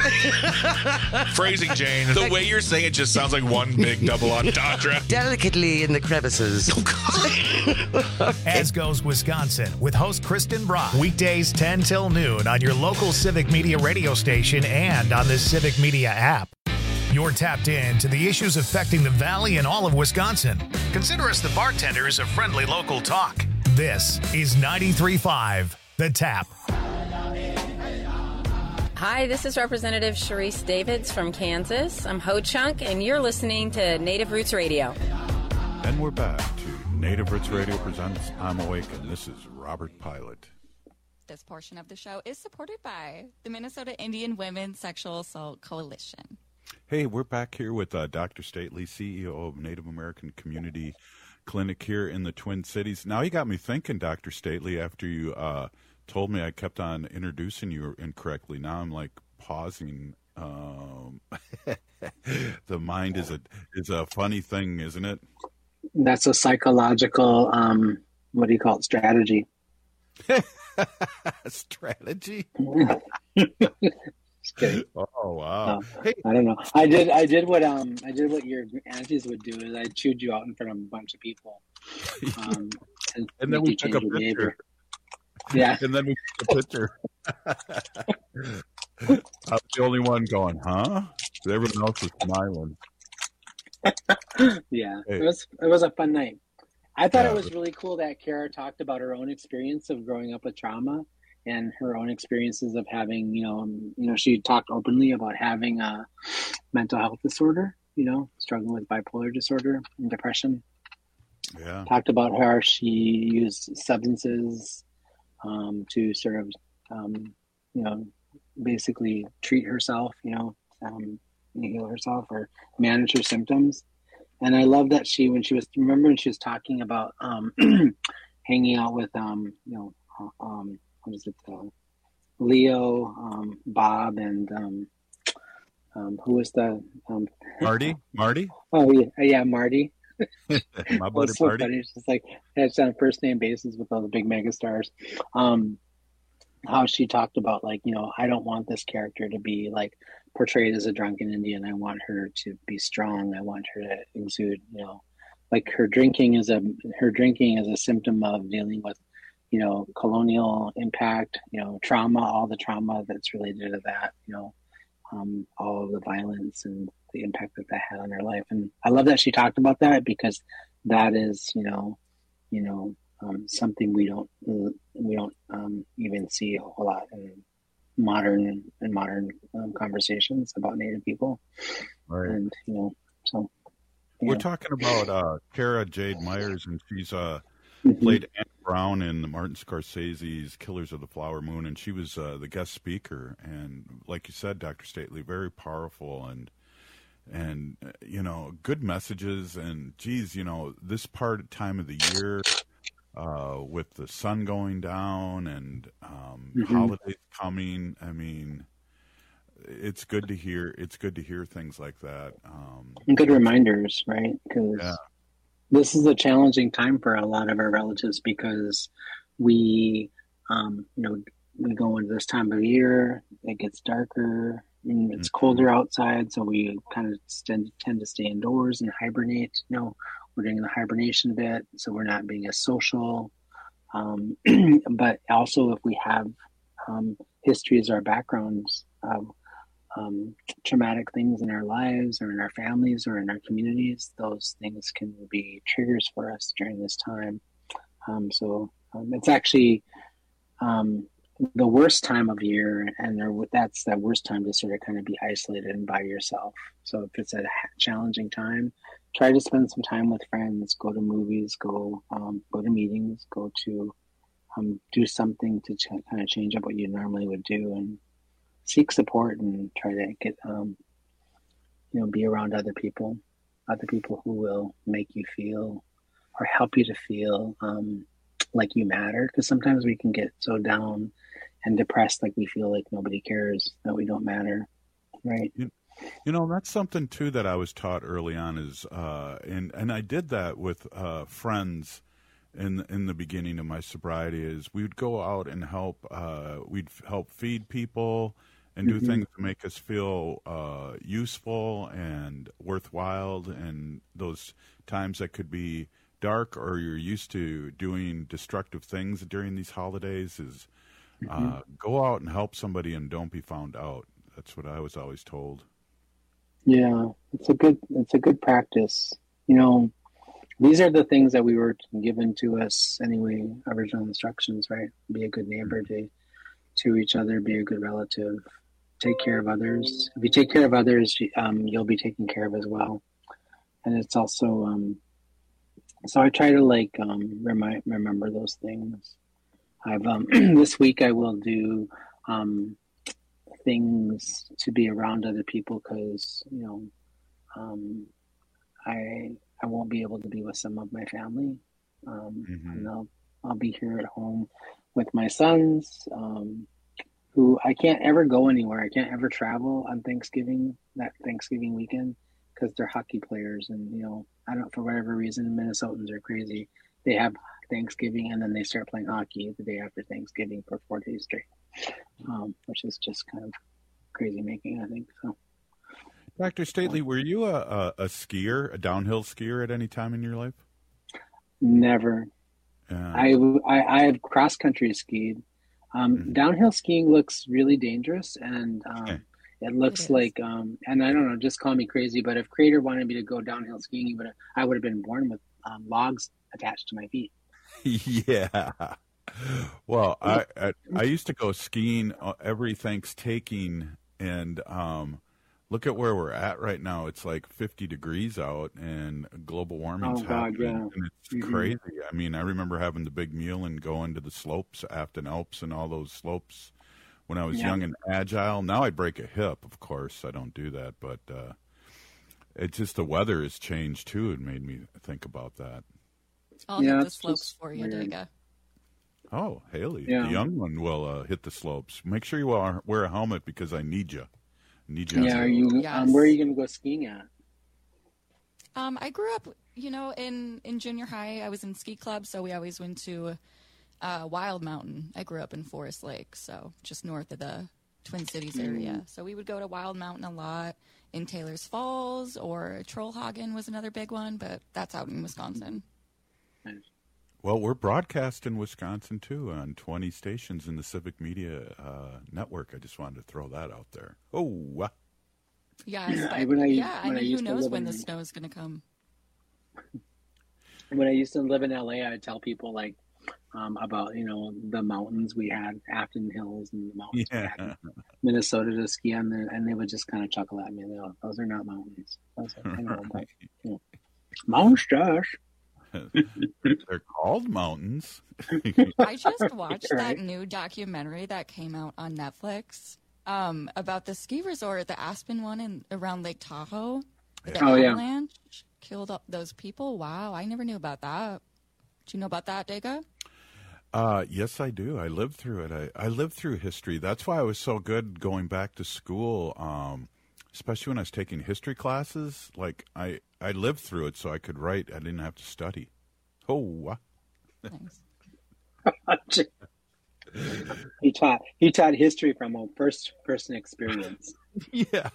uh... phrasing, Jane. The way you're saying it just sounds like one big double entendre. Delicately in the crevices. Okay. As Goes Wisconsin with host Kristen Bry. Weekdays ten till noon on your local Civic Media radio station and on the Civic Media app. You're tapped in to the issues affecting the Valley and all of Wisconsin. Consider us the bartenders of friendly local talk. This is ninety-three point five The Tap. Hi, this is Representative Sharice Davids from Kansas. I'm Ho Chunk, and you're listening to Native Roots Radio. And we're back to Native Roots Radio presents I'm Awake, and this is Robert Pilot. This portion of the show is supported by the Minnesota Indian Women's Sexual Assault Coalition. Hey, we're back here with uh, Doctor Stately, C E O of Native American Community Clinic here in the Twin Cities. Now you got me thinking, Doctor Stately, after you uh, told me I kept on introducing you incorrectly. Now I'm like pausing. Um, the mind is a is a funny thing, isn't it? That's a psychological, um, what do you call it, strategy. Strategy? Just kidding. Oh, wow. No, Hey. I don't know. I did I did what um I did what your aunties would do is I chewed you out in front of a bunch of people. Um, and, And then make we you took change a your picture. behavior. Yeah. And then we took a picture. I was the only one going, huh? Everyone else was smiling. Yeah. Hey. It was it was a fun night. I thought Yeah. it was really cool that Kara talked about her own experience of growing up with trauma and her own experiences of having, you know, um, you know, she talked openly about having a mental health disorder, you know, struggling with bipolar disorder and depression. Yeah. Talked about how she used substances um, to sort of, um, you know, basically treat herself, you know, um, heal herself or manage her symptoms. And I love that she, when she was, remember when she was talking about um, hanging out with, um, you know, uh, um, what is it, uh, Leo, um, Bob, and um, um, who was the um, Marty? Marty? Oh yeah, yeah, Marty. My It buddy was so Marty. funny. It's just like it's on a first name basis with all the big mega stars. Um, how she talked about like, you know, I don't want this character to be like portrayed as a drunken Indian. I want her to be strong. I want her to exude, you know, like her drinking is a her drinking is a symptom of dealing with, you know, colonial impact, you know, trauma, all the trauma that's related to that, you know, um, all of the violence and the impact that that had on her life. And I love that she talked about that because that is, you know, you know, um, something we don't we don't um, even see a whole lot in modern in modern um, conversations about Native people. Right. And you know, so yeah. We're talking about uh, Kara Jade Myers, and she's uh, Mhm. played Anne Brown in the Martin Scorsese's Killers of the Flower Moon, and she was uh, the guest speaker. And like you said, Doctor Stately, very powerful and and uh, you know, good messages. And geez, you know, this part time of the year uh, with the sun going down and um, Mhm. holidays coming, I mean, it's good to hear. It's good to hear things like that. Um, And good reminders, right? Because Yeah. this is a challenging time for a lot of our relatives because we, um, you know, we go into this time of year, it gets darker, and it's colder outside, so we kind of tend, tend to stay indoors and hibernate. You know, we're doing the hibernation bit, so we're not being as social. Um, but also, if we have um, histories or backgrounds of um, traumatic things in our lives or in our families or in our communities, those things can be triggers for us during this time. Um, so um, it's actually um, the worst time of year, and there, that's the worst time to sort of kind of be isolated and by yourself. So if it's a challenging time, try to spend some time with friends, go to movies, go um, go to meetings, go to um, do something to ch- kind of change up what you normally would do, and seek support and try to get, um, you know, be around other people, other people who will make you feel or help you to feel um, like you matter. Because sometimes we can get so down and depressed, like we feel like nobody cares, that we don't matter, right? You, you know, that's something too that I was taught early on is, uh, and and I did that with uh, friends in in the beginning of my sobriety. Is we would go out and help. Uh, we'd help feed people and do Mhm. things to make us feel uh, useful and worthwhile. And those times that could be dark, or you're used to doing destructive things during these holidays, is uh, Mhm. go out and help somebody and don't be found out. That's what I was always told. Yeah, it's a good it's a good practice. You know, these are the things that we were given to us anyway, original instructions, right? Be a good neighbor to to each other, be a good relative, take care of others. If you take care of others, um, you'll be taken care of as well. And it's also um, so I try to like um, remind remember those things. I've um, this week I will do um, things to be around other people because you know um, I I won't be able to be with some of my family, um, Mhm. and I'll I'll be here at home with my sons, um, who I can't ever go anywhere. I can't ever travel on Thanksgiving that Thanksgiving weekend because they're hockey players, and you know I don't know, for whatever reason, Minnesotans are crazy. They have Thanksgiving and then they start playing hockey the day after Thanksgiving for four days straight, um, which is just kind of crazy making, I think. So, Doctor Stately, were you a, a, a skier, a downhill skier at any time in your life? Never. Yeah. I, I, I have cross country skied. Um, mm-hmm. Downhill skiing looks really dangerous, and um, okay. it looks it like, um, and I don't know, just call me crazy, but if Creator wanted me to go downhill skiing, but I would have been born with um, logs attached to my feet. Yeah. Well, I, I I used to go skiing every Thanksgiving, and um, look at where we're at right now. It's like fifty degrees out, and global warming's oh, God, happening, yeah. and it's mm-hmm. crazy. I mean, I remember having the big meal and going to the slopes, Afton Alps, and all those slopes when I was yeah. young and agile. Now I'd break a hip, of course. I don't do that, but uh, it's just the weather has changed too. It made me think about that. I'll yeah, hit the slopes for you, Dega. Oh, Haley, yeah. the young one will uh, hit the slopes. Make sure you wear, wear a helmet because I need you. I need you. Yeah, are you? Yes. Um, where are you going to go skiing at? Um, I grew up, you know, in, in junior high. I was in ski club, so we always went to uh, Wild Mountain. I grew up in Forest Lake, so just north of the Twin Cities area. Mm. So we would go to Wild Mountain a lot. In Taylor's Falls, or Trollhagen was another big one, but that's out in Wisconsin. Well, we're broadcast in Wisconsin, too, on twenty stations in the Civic Media uh, Network. I just wanted to throw that out there. Oh, uh. yes, but, when I, yeah, I when mean, I who knows when in, the snow is going to come. When I used to live in L A, I'd tell people, like, um, about, you know, the mountains we had, Afton Hills, and the mountains yeah. we had in Minnesota to ski on, there, and they would just kind of chuckle at me. They go, those are not mountains. Those are, I know, but, you know, monsters. They're called mountains. I just watched right. that new documentary that came out on Netflix um, about the ski resort, the Aspen one in around Lake Tahoe. The oh, avalanche yeah. killed up those people. Wow, I never knew about that. Do you know about that, Dega? Uh, yes, I do. I lived through it. I, I lived through history. That's why I was so good going back to school, um, especially when I was taking history classes. Like, I, I lived through it so I could write. I didn't have to study. Oh, nice. he taught he taught history from a first person experience. Yeah.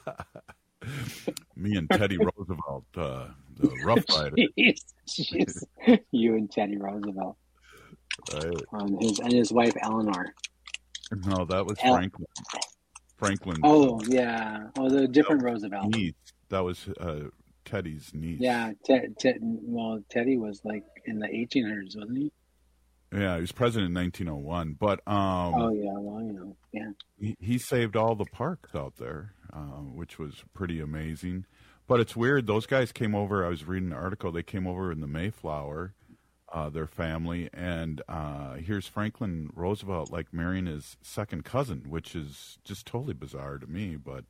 Me and Teddy Roosevelt, uh, the Rough Rider. Jeez, jeez. You and Teddy Roosevelt. Right. Um, his, and his wife, Eleanor. No, that was El- Franklin. Franklin. Oh, yeah. Oh, the different Roosevelt. Niece. That was uh, Teddy's niece. Yeah. Te- te- well, Teddy was like in the eighteen hundreds, wasn't he? Yeah, he was president in nineteen oh one. But, um, oh, yeah. Well, you know, yeah. He, he saved all the parks out there, uh, which was pretty amazing. But it's weird. Those guys came over. I was reading an article. They came over in the Mayflower. Uh, their family, and uh, here's Franklin Roosevelt like marrying his second cousin, which is just totally bizarre to me. But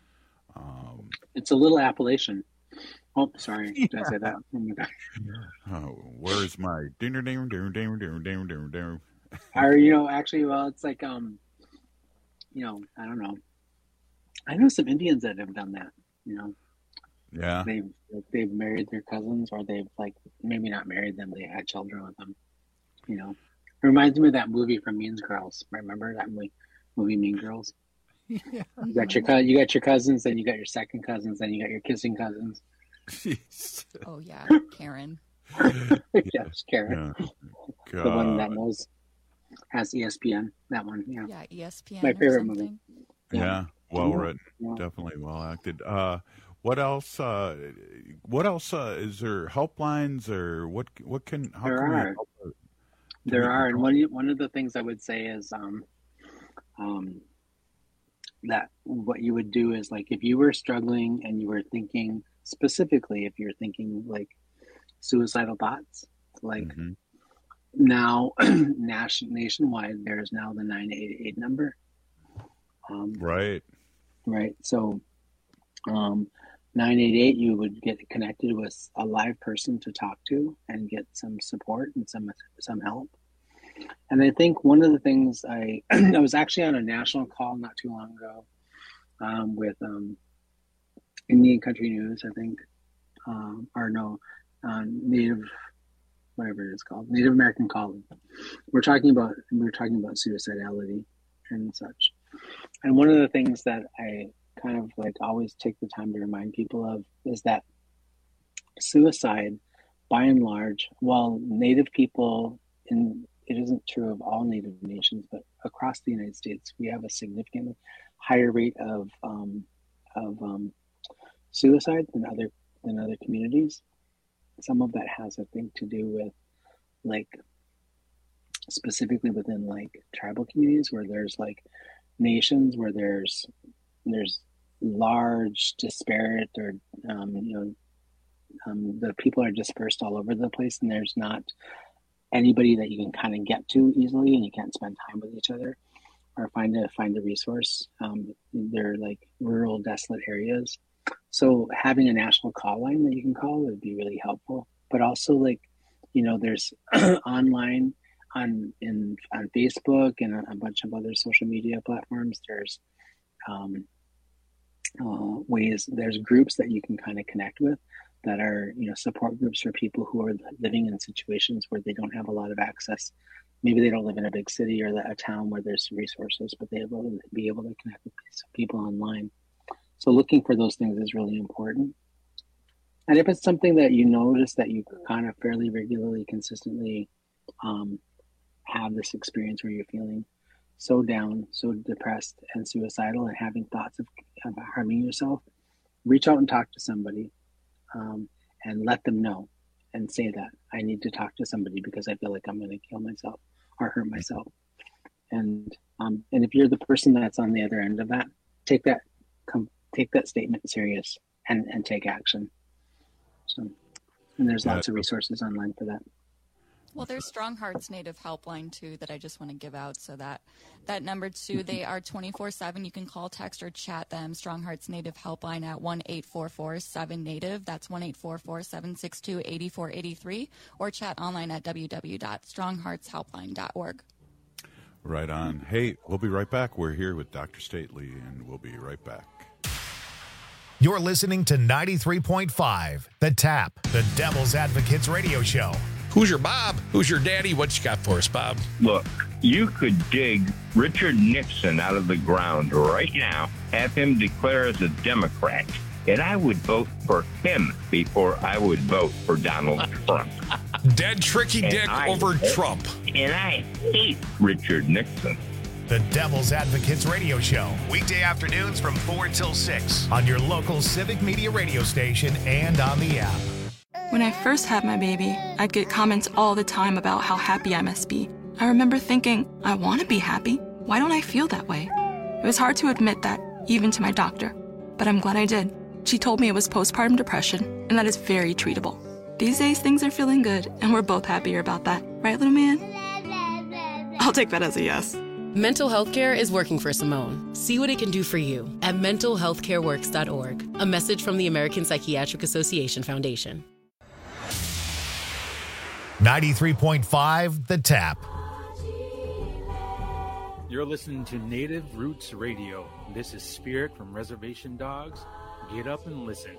um, it's a little Appalachian. Oh, sorry, did I say that? Oh my God. Oh, where's my dinner, dinner, dinner, dinner, dinner, dinner, dinner, dinner? Or you know, actually, well, it's like um, you know, I don't know. I know some Indians that have done that. You know. Yeah, they've they've married their cousins, or they've like maybe not married them. They had children with them. You know, it reminds me of that movie from Mean Girls. Remember that movie, movie Mean Girls? Yeah. You got your you got your cousins, then you got your second cousins, then you got your kissing cousins. Jeez. Oh yeah, Karen. Yes, Karen. Yeah. The one that knows has E S P N. That one, yeah. Yeah, E S P N. My favorite movie. Yeah, yeah. well written, yeah. Definitely well acted. Uh, What else? Uh, what else uh, is there? Helplines or what? What can? How there can are. We help her? There are, and one one of the things I would say is, um, um, that what you would do is like if you were struggling and you were thinking specifically, if you're thinking like suicidal thoughts, like mm-hmm. now nation nationwide, there is now the nine eight eight number. Um, right. Right. So. Um, nine eight eight, you would get connected with a live person to talk to and get some support and some some help. And I think one of the things I I was actually on a national call not too long ago um, with um, Indian Country News, I think, um, or no, um, Native, whatever it is called, Native American Calling. We're talking about we're talking about suicidality and such. And one of the things that I kind of like always take the time to remind people of is that suicide, by and large, while Native people, and it isn't true of all Native nations, but across the United States, we have a significantly higher rate of um, of um, suicide than other than other communities. Some of that has, I think, to do with like specifically within like tribal communities where there's like nations where there's there's large disparate or um, you know um, the people are dispersed all over the place, and there's not anybody that you can kind of get to easily, and you can't spend time with each other or find a find a resource. Um, they're like rural, desolate areas. So having a national call line that you can call would be really helpful. But also, like, you know, there's online on in on Facebook and a bunch of other social media platforms. There's um, uh, ways. There's groups that you can kind of connect with that are, you know, support groups for people who are living in situations where they don't have a lot of access. Maybe they don't live in a big city or a town where there's resources, but they will be able to connect with people online. So looking for those things is really important. And if it's something that you notice that you kind of fairly regularly, consistently um, have this experience where you're feeling so down, so depressed and suicidal and having thoughts of, of harming yourself, reach out and talk to somebody um, and let them know and say that I need to talk to somebody because I feel like I'm going to kill myself or hurt myself. And um, and if you're the person that's on the other end of that, take that come. Take that statement serious and, and take action. So, and there's lots of resources online for that. Well, there's Strong Hearts Native Helpline too that I just want to give out. So that that number too, they are twenty-four seven. You can call, text, or chat them. Strong Hearts Native Helpline at one eight four four seven native. That's one eight four four seven six two eight four eight three. Or chat online at w w w dot strong hearts helpline dot org. Right on. Hey, we'll be right back. We're here with Doctor Stately, and we'll be right back. You're listening to ninety-three point five, The Tap, the Devil's Advocates radio show. Who's your Bob? Who's your daddy? What you got for us, Bob? Look, you could dig Richard Nixon out of the ground right now, have him declare as a Democrat, and I would vote for him before I would vote for Donald Trump. Dead tricky dick over hate, Trump. And I hate Richard Nixon. The Devil's Advocates radio show, weekday afternoons from four till six on your local Civic Media radio station and on the app. When I first had my baby, I'd get comments all the time about how happy I must be. I remember thinking, I want to be happy. Why don't I feel that way? It was hard to admit that, even to my doctor. But I'm glad I did. She told me it was postpartum depression, and that is very treatable. These days, things are feeling good, and we're both happier about that. Right, little man? I'll take that as a yes. Mental health care is working for Simone. See what it can do for you at mental health care works dot org. A message from the American Psychiatric Association Foundation. ninety-three point five, The Tap. You're listening to Native Roots Radio. This is Spirit from Reservation Dogs. Get up and listen.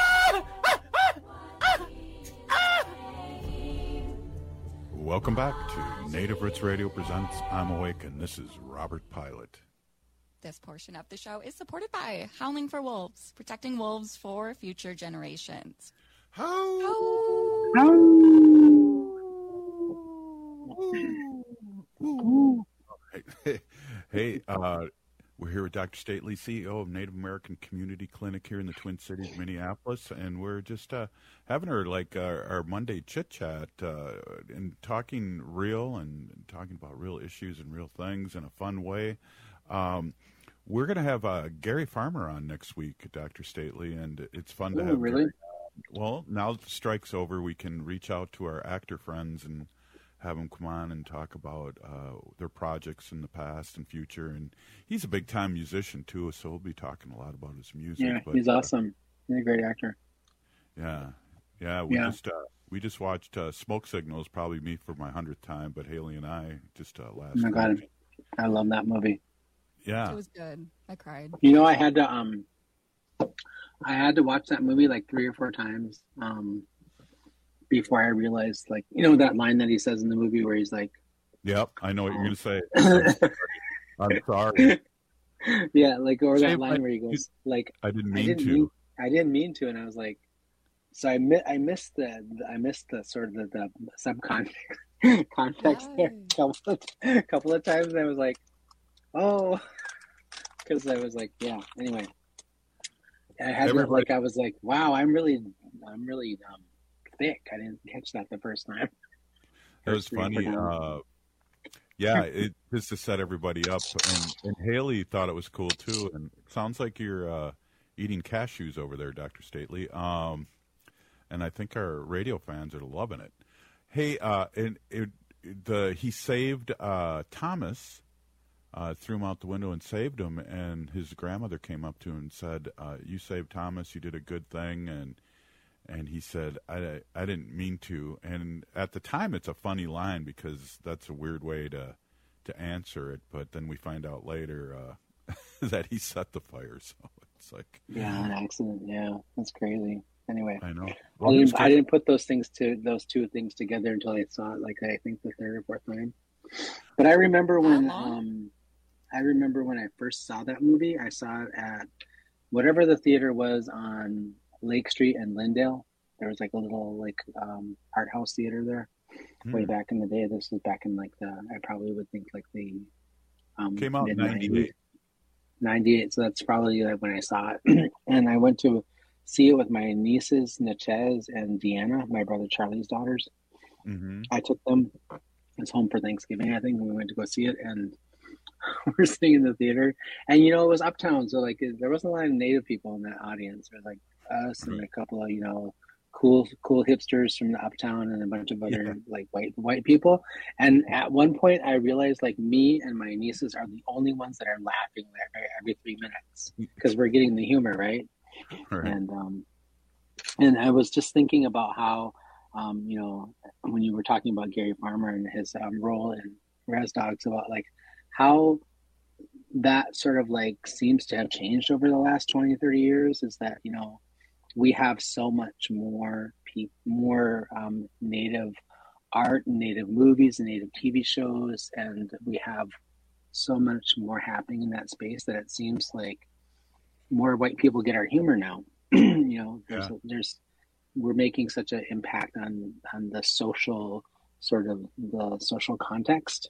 Welcome back to Native Roots Radio presents I'm Awake, and this is Robert Pilot. This portion of the show is supported by Howling for Wolves, protecting wolves for future generations. How? Hey, hey uh, we're here with Doctor Stately, C E O of Native American Community Clinic here in the Twin Cities, Minneapolis, and we're just uh, having our like our, our Monday chit chat uh, and talking real and talking about real issues and real things in a fun way. Um, we're going to have uh, Gary Farmer on next week, Doctor Stately, and it's fun to Ooh, have. really? Gary. Well, now that the strike's over, we can reach out to our actor friends and have them come on and talk about uh, their projects in the past and future. And he's a big-time musician, too, so we'll be talking a lot about his music. Yeah, but, he's awesome. He's a great actor. Yeah. Yeah, we Yeah. just uh, we just watched uh, Smoke Signals, probably me for my hundredth time, but Haley and I just uh, last Oh my God, night. I love that movie. Yeah. It was good. I cried. You know, I had to um, I had to watch that movie like three or four times. Um, before I realized, like, you know, that line that he says in the movie where he's like, "Yep, I know what you're gonna say." I'm sorry. I'm sorry. Yeah, like, or that Same line line. where he goes, like, I didn't I mean didn't to. mean, I didn't mean to, and I was like, so I mi- I missed the, I missed the sort of the, the subcontext context there a couple of, a couple of times. And I was like, oh, because I was like, yeah. Anyway, I had that, Everybody- like, I was like, wow, I'm really, I'm really um, thick. I didn't catch that the first time. That was First three funny. for Uh, yeah, it just to set everybody up. And, and Haley thought it was cool too. And it sounds like you're uh, eating cashews over there, Doctor Stately. Um, and I think our radio fans are loving it. Hey, uh, and it, the he saved uh, Thomas, uh, threw him out the window and saved him. And his grandmother came up to him and said, uh, "You saved Thomas. You did a good thing." And And he said, I, I didn't mean to. And at the time, it's a funny line because that's a weird way to to answer it. But then we find out later uh, that he set the fire. So it's like... Yeah, an accident. Yeah, that's crazy. Anyway, I know. I Well, didn't, Mister I didn't put those things to those two things together until I saw it, like, I think the third or fourth time. But I remember when um, I remember when I first saw that movie. I saw it at whatever the theater was on Lake Street and Lindale. There was like a little like um, art house theater there way Hmm. back in the day. This was back in like the I probably would think like the um, Came out in mid-nineties. ninety-eight. ninety-eight, so that's probably like when I saw it. And I went to see it with my nieces, Natchez and Deanna, my brother Charlie's daughters. Mm-hmm. I took them. I was home for Thanksgiving, I think, and we went to go see it. And we're sitting in the theater. And, you know, it was uptown, so, like, there wasn't a lot of Native people in that audience. There was, like, us and a couple of, you know, cool cool hipsters from the uptown and a bunch of other, Yeah. like, white white people. And at one point, I realized, like, me and my nieces are the only ones that are laughing there every three minutes because we're getting the humor, right? Right. And um, and I was just thinking about how, um, you know, when you were talking about Gary Farmer and his um, role in Res Dogs, about like how that sort of like seems to have changed over the last twenty, thirty years, is that, you know, we have so much more pe- more um, native art, native movies, and native T V shows, and we have so much more happening in that space that it seems like more white people get our humor now. You know, there's, Yeah. there's we're making such an impact on on the social sort of the social context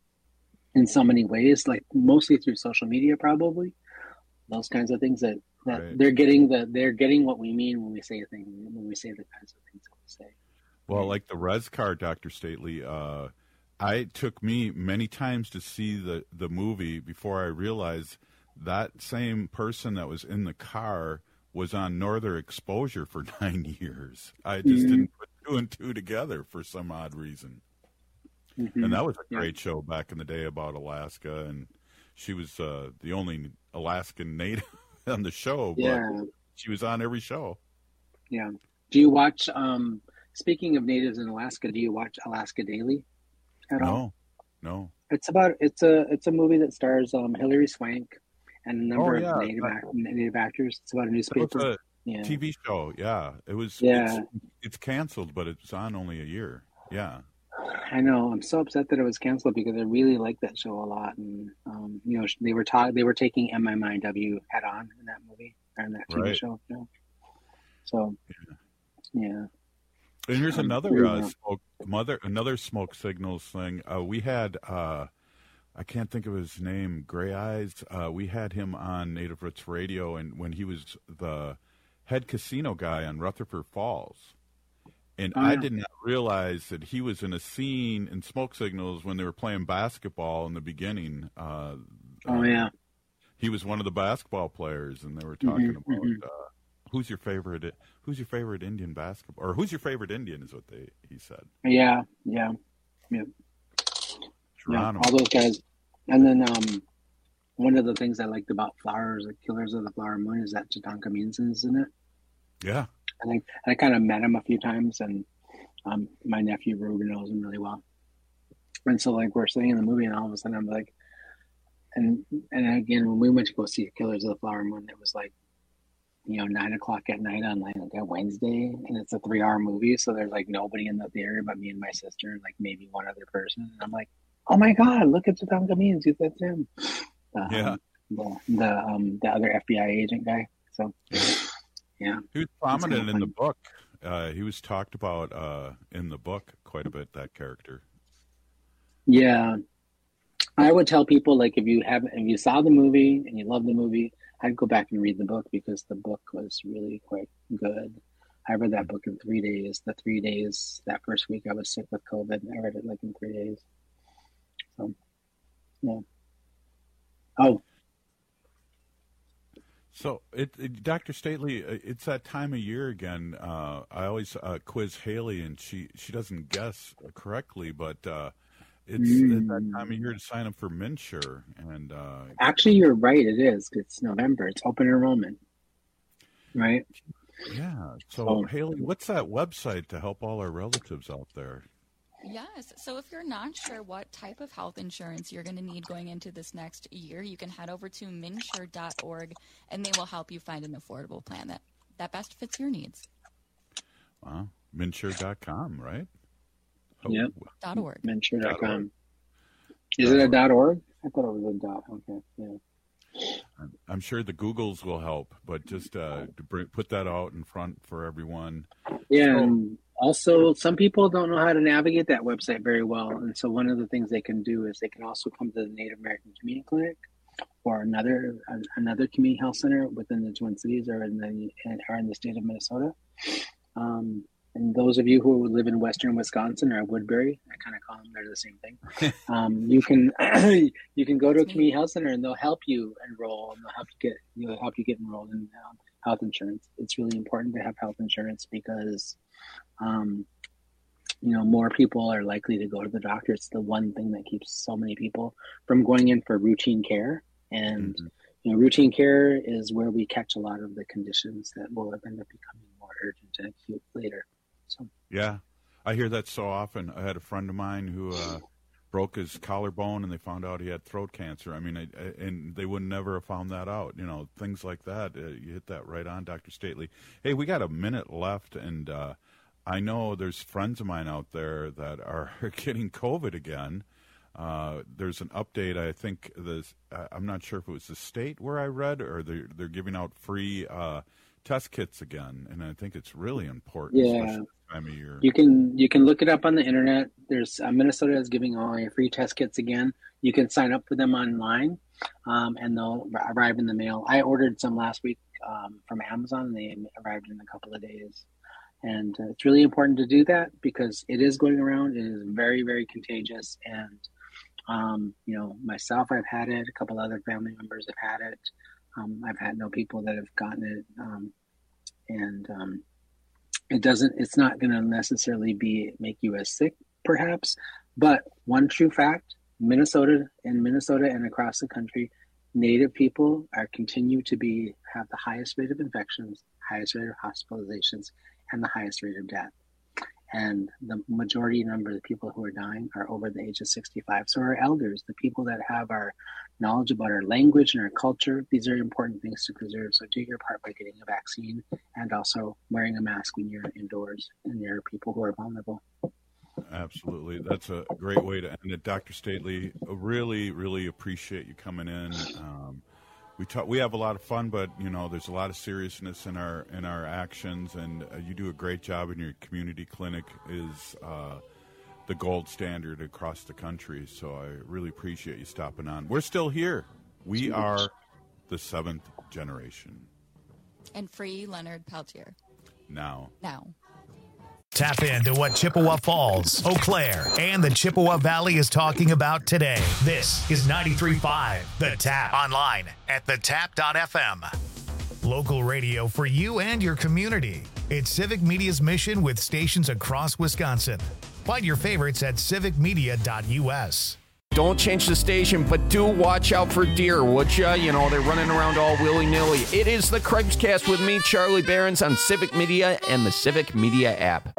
in so many ways, like mostly through social media, probably those kinds of things that, that Right. they're getting the they're getting what we mean when we say things when we say the kinds of things that we say. Well, like the res car, Doctor Stately, uh, I it took me many times to see the, the movie before I realized that same person that was in the car was on Northern Exposure for nine years. I just Mhm. didn't put two and two together for some odd reason. Mhm. And that was a Yeah. great show back in the day about Alaska, and she was uh, the only Alaskan native on the show, but Yeah. she was on every show. Yeah. Do you watch? Um, speaking of natives in Alaska, do you watch Alaska Daily at all? No, no. It's about it's a it's a movie that stars um, Hilary Swank and a number Oh, yeah. of native act, native actors. It's about a That was newspaper. a Yeah. T V show. Yeah, it was. Yeah. It's, it's canceled, but it's on only a year. Yeah. I know. I'm so upset that it was canceled because I really like that show a lot, and um, you know they were ta- they were taking M M I W head on in that movie or in that T V Right. show. You know? So yeah. And here's Um, another uh, yeah. smoke, mother, another smoke signals thing. Uh, we had, uh, I can't think of his name, Gray Eyes. Uh, we had him on Native Roots Radio, and when he was the head casino guy on Rutherford Falls, and Oh, I yeah. did not realize that he was in a scene in Smoke Signals when they were playing basketball in the beginning. Uh, Oh uh, yeah. he was one of the basketball players, and they were talking Mhm, about mhm. uh, who's your favorite, who's your favorite Indian basketball, or who's your favorite Indian is what they he said. Yeah. Yeah. Yeah. Yeah, Geronimo. all those guys. And then um, one of the things I liked about Flowers, like Killers of the Flower Moon, is that Tatanka Minson's in it. Yeah, I think I kind of met him a few times, and um, my nephew Ruben knows him really well. And so, like, we're sitting in the movie, and all of a sudden, I'm like, and and again, when we went to go see Killers of the Flower Moon, it was like you know, nine o'clock at night on like a Wednesday, and it's a three hour movie. So there's like nobody in the theater but me and my sister and like maybe one other person. And I'm like, oh my God, look at Tom Kameen, dude, that's him. Um, yeah. The, the, um, the other F B I agent guy. So, yeah. He was prominent in the book. Uh, he was talked about uh, in the book quite a bit, that character. Yeah. I would tell people, like, if you haven't, if you saw the movie and you love the movie, I'd go back and read the book because the book was really quite good. I read that book in three days. The three days, that first week I was sick with COVID, I read it like in three days. So, yeah. Oh. So, it, it, Doctor Stately, it's that time of year again. Uh, I always uh, quiz Haley, and she, she doesn't guess correctly, but uh, it's, mm. it's that time of year to sign up for MNsure. And uh, actually, you're right. It is. It's November. It's open enrollment, right? Yeah. So, oh. Haley, what's that website to help all our relatives out there? Yes. So if you're not sure what type of health insurance you're going to need going into this next year, you can head over to MNsure dot org, and they will help you find an affordable plan that, that best fits your needs. Wow. MNsure dot com, right? Oh, yep. Dot .org. MNsure dot com. Is it a dot .org? I thought it was a dot. Okay. Yeah. I'm sure the Googles will help, but just uh, to bring, put that out in front for everyone. Yeah. So, and also, some people don't know how to navigate that website very well. And so one of the things they can do is they can also come to the Native American Community Clinic or another another community health center within the Twin Cities or in the, or in the state of Minnesota. Um, and those of you who live in Western Wisconsin or Woodbury, I kind of call them, they're the same thing. Um, you can you can go to a community health center and they'll help you enroll and they'll help you get they'll help you get enrolled in um, health insurance. It's really important to have health insurance because um, you know, more people are likely to go to the doctor. It's the one thing that keeps so many people from going in for routine care. And mm-hmm. you know, routine care is where we catch a lot of the conditions that will end up becoming more urgent and acute later. So yeah, I hear that so often. I had a friend of mine who uh, broke his collarbone, and they found out he had throat cancer. I mean, I, I, and they would never have found that out. You know, things like that. Uh, you hit that right on, Doctor Stately. Hey, we got a minute left, and uh, I know there's friends of mine out there that are getting COVID again. Uh, there's an update. I think this. Uh, I'm not sure if it was the state where I read, or they're they're giving out free uh, test kits again, and I think it's really important. Yeah. Especially this time of year. You can you can look it up on the internet. There's uh, Minnesota is giving away free test kits again. You can sign up for them online, um, and they'll arrive in the mail. I ordered some last week um, from Amazon, and they arrived in a couple of days. And uh, it's really important to do that because it is going around. It is very, very contagious. And, um, you know, myself, I've had it. A couple other family members have had it. Um, I've had no people that have gotten it. Um, and um, it doesn't, it's not going to necessarily be make you as sick, perhaps. But one true fact, Minnesota and Minnesota and across the country, Native people are continue to be have the highest rate of infections, highest rate of hospitalizations, and the highest rate of death. And the majority number of the people who are dying are over the age of sixty-five. So our elders, the people that have our knowledge about our language and our culture, these are important things to preserve. So do your part by getting a vaccine and also wearing a mask when you're indoors and there are people who are vulnerable. Absolutely. That's a great way to end it. Doctor Stately, really, really appreciate you coming in. Um, We talk, we have a lot of fun, but you know, there's a lot of seriousness in our in our actions, and uh, you do a great job. And your community clinic is uh, the gold standard across the country. So I really appreciate you stopping on. We're still here. We are the seventh generation. And free Leonard Peltier. Now. Now. Tap into what Chippewa Falls, Eau Claire, and the Chippewa Valley is talking about today. This is ninety-three point five The Tap. Online at the tap dot f m. Local radio for you and your community. It's Civic Media's mission with stations across Wisconsin. Find your favorites at civic media dot u s. Don't change the station, but do watch out for deer, would ya? You know, they're running around all willy-nilly. It is the Craig's Cast with me, Charlie Behrens, on Civic Media and the Civic Media app.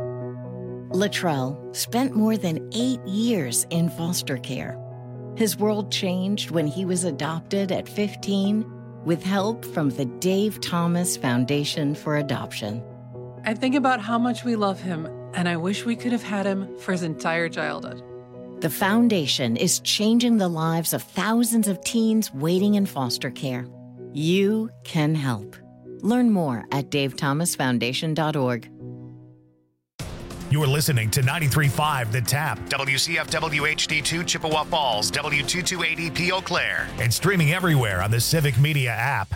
Latrell spent more than eight years in foster care. His world changed when he was adopted at fifteen with help from the Dave Thomas Foundation for Adoption. I think about how much we love him, and I wish we could have had him for his entire childhood. The foundation is changing the lives of thousands of teens waiting in foster care. You can help. Learn more at dave thomas foundation dot org. You're listening to ninety-three point five The Tap, W C F W H D two Chippewa Falls, W two two eight E P Eau Claire, and streaming everywhere on the Civic Media app.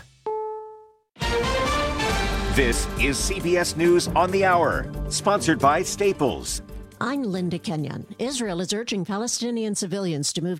This is C B S News on the Hour, sponsored by Staples. I'm Linda Kenyon. Israel is urging Palestinian civilians to move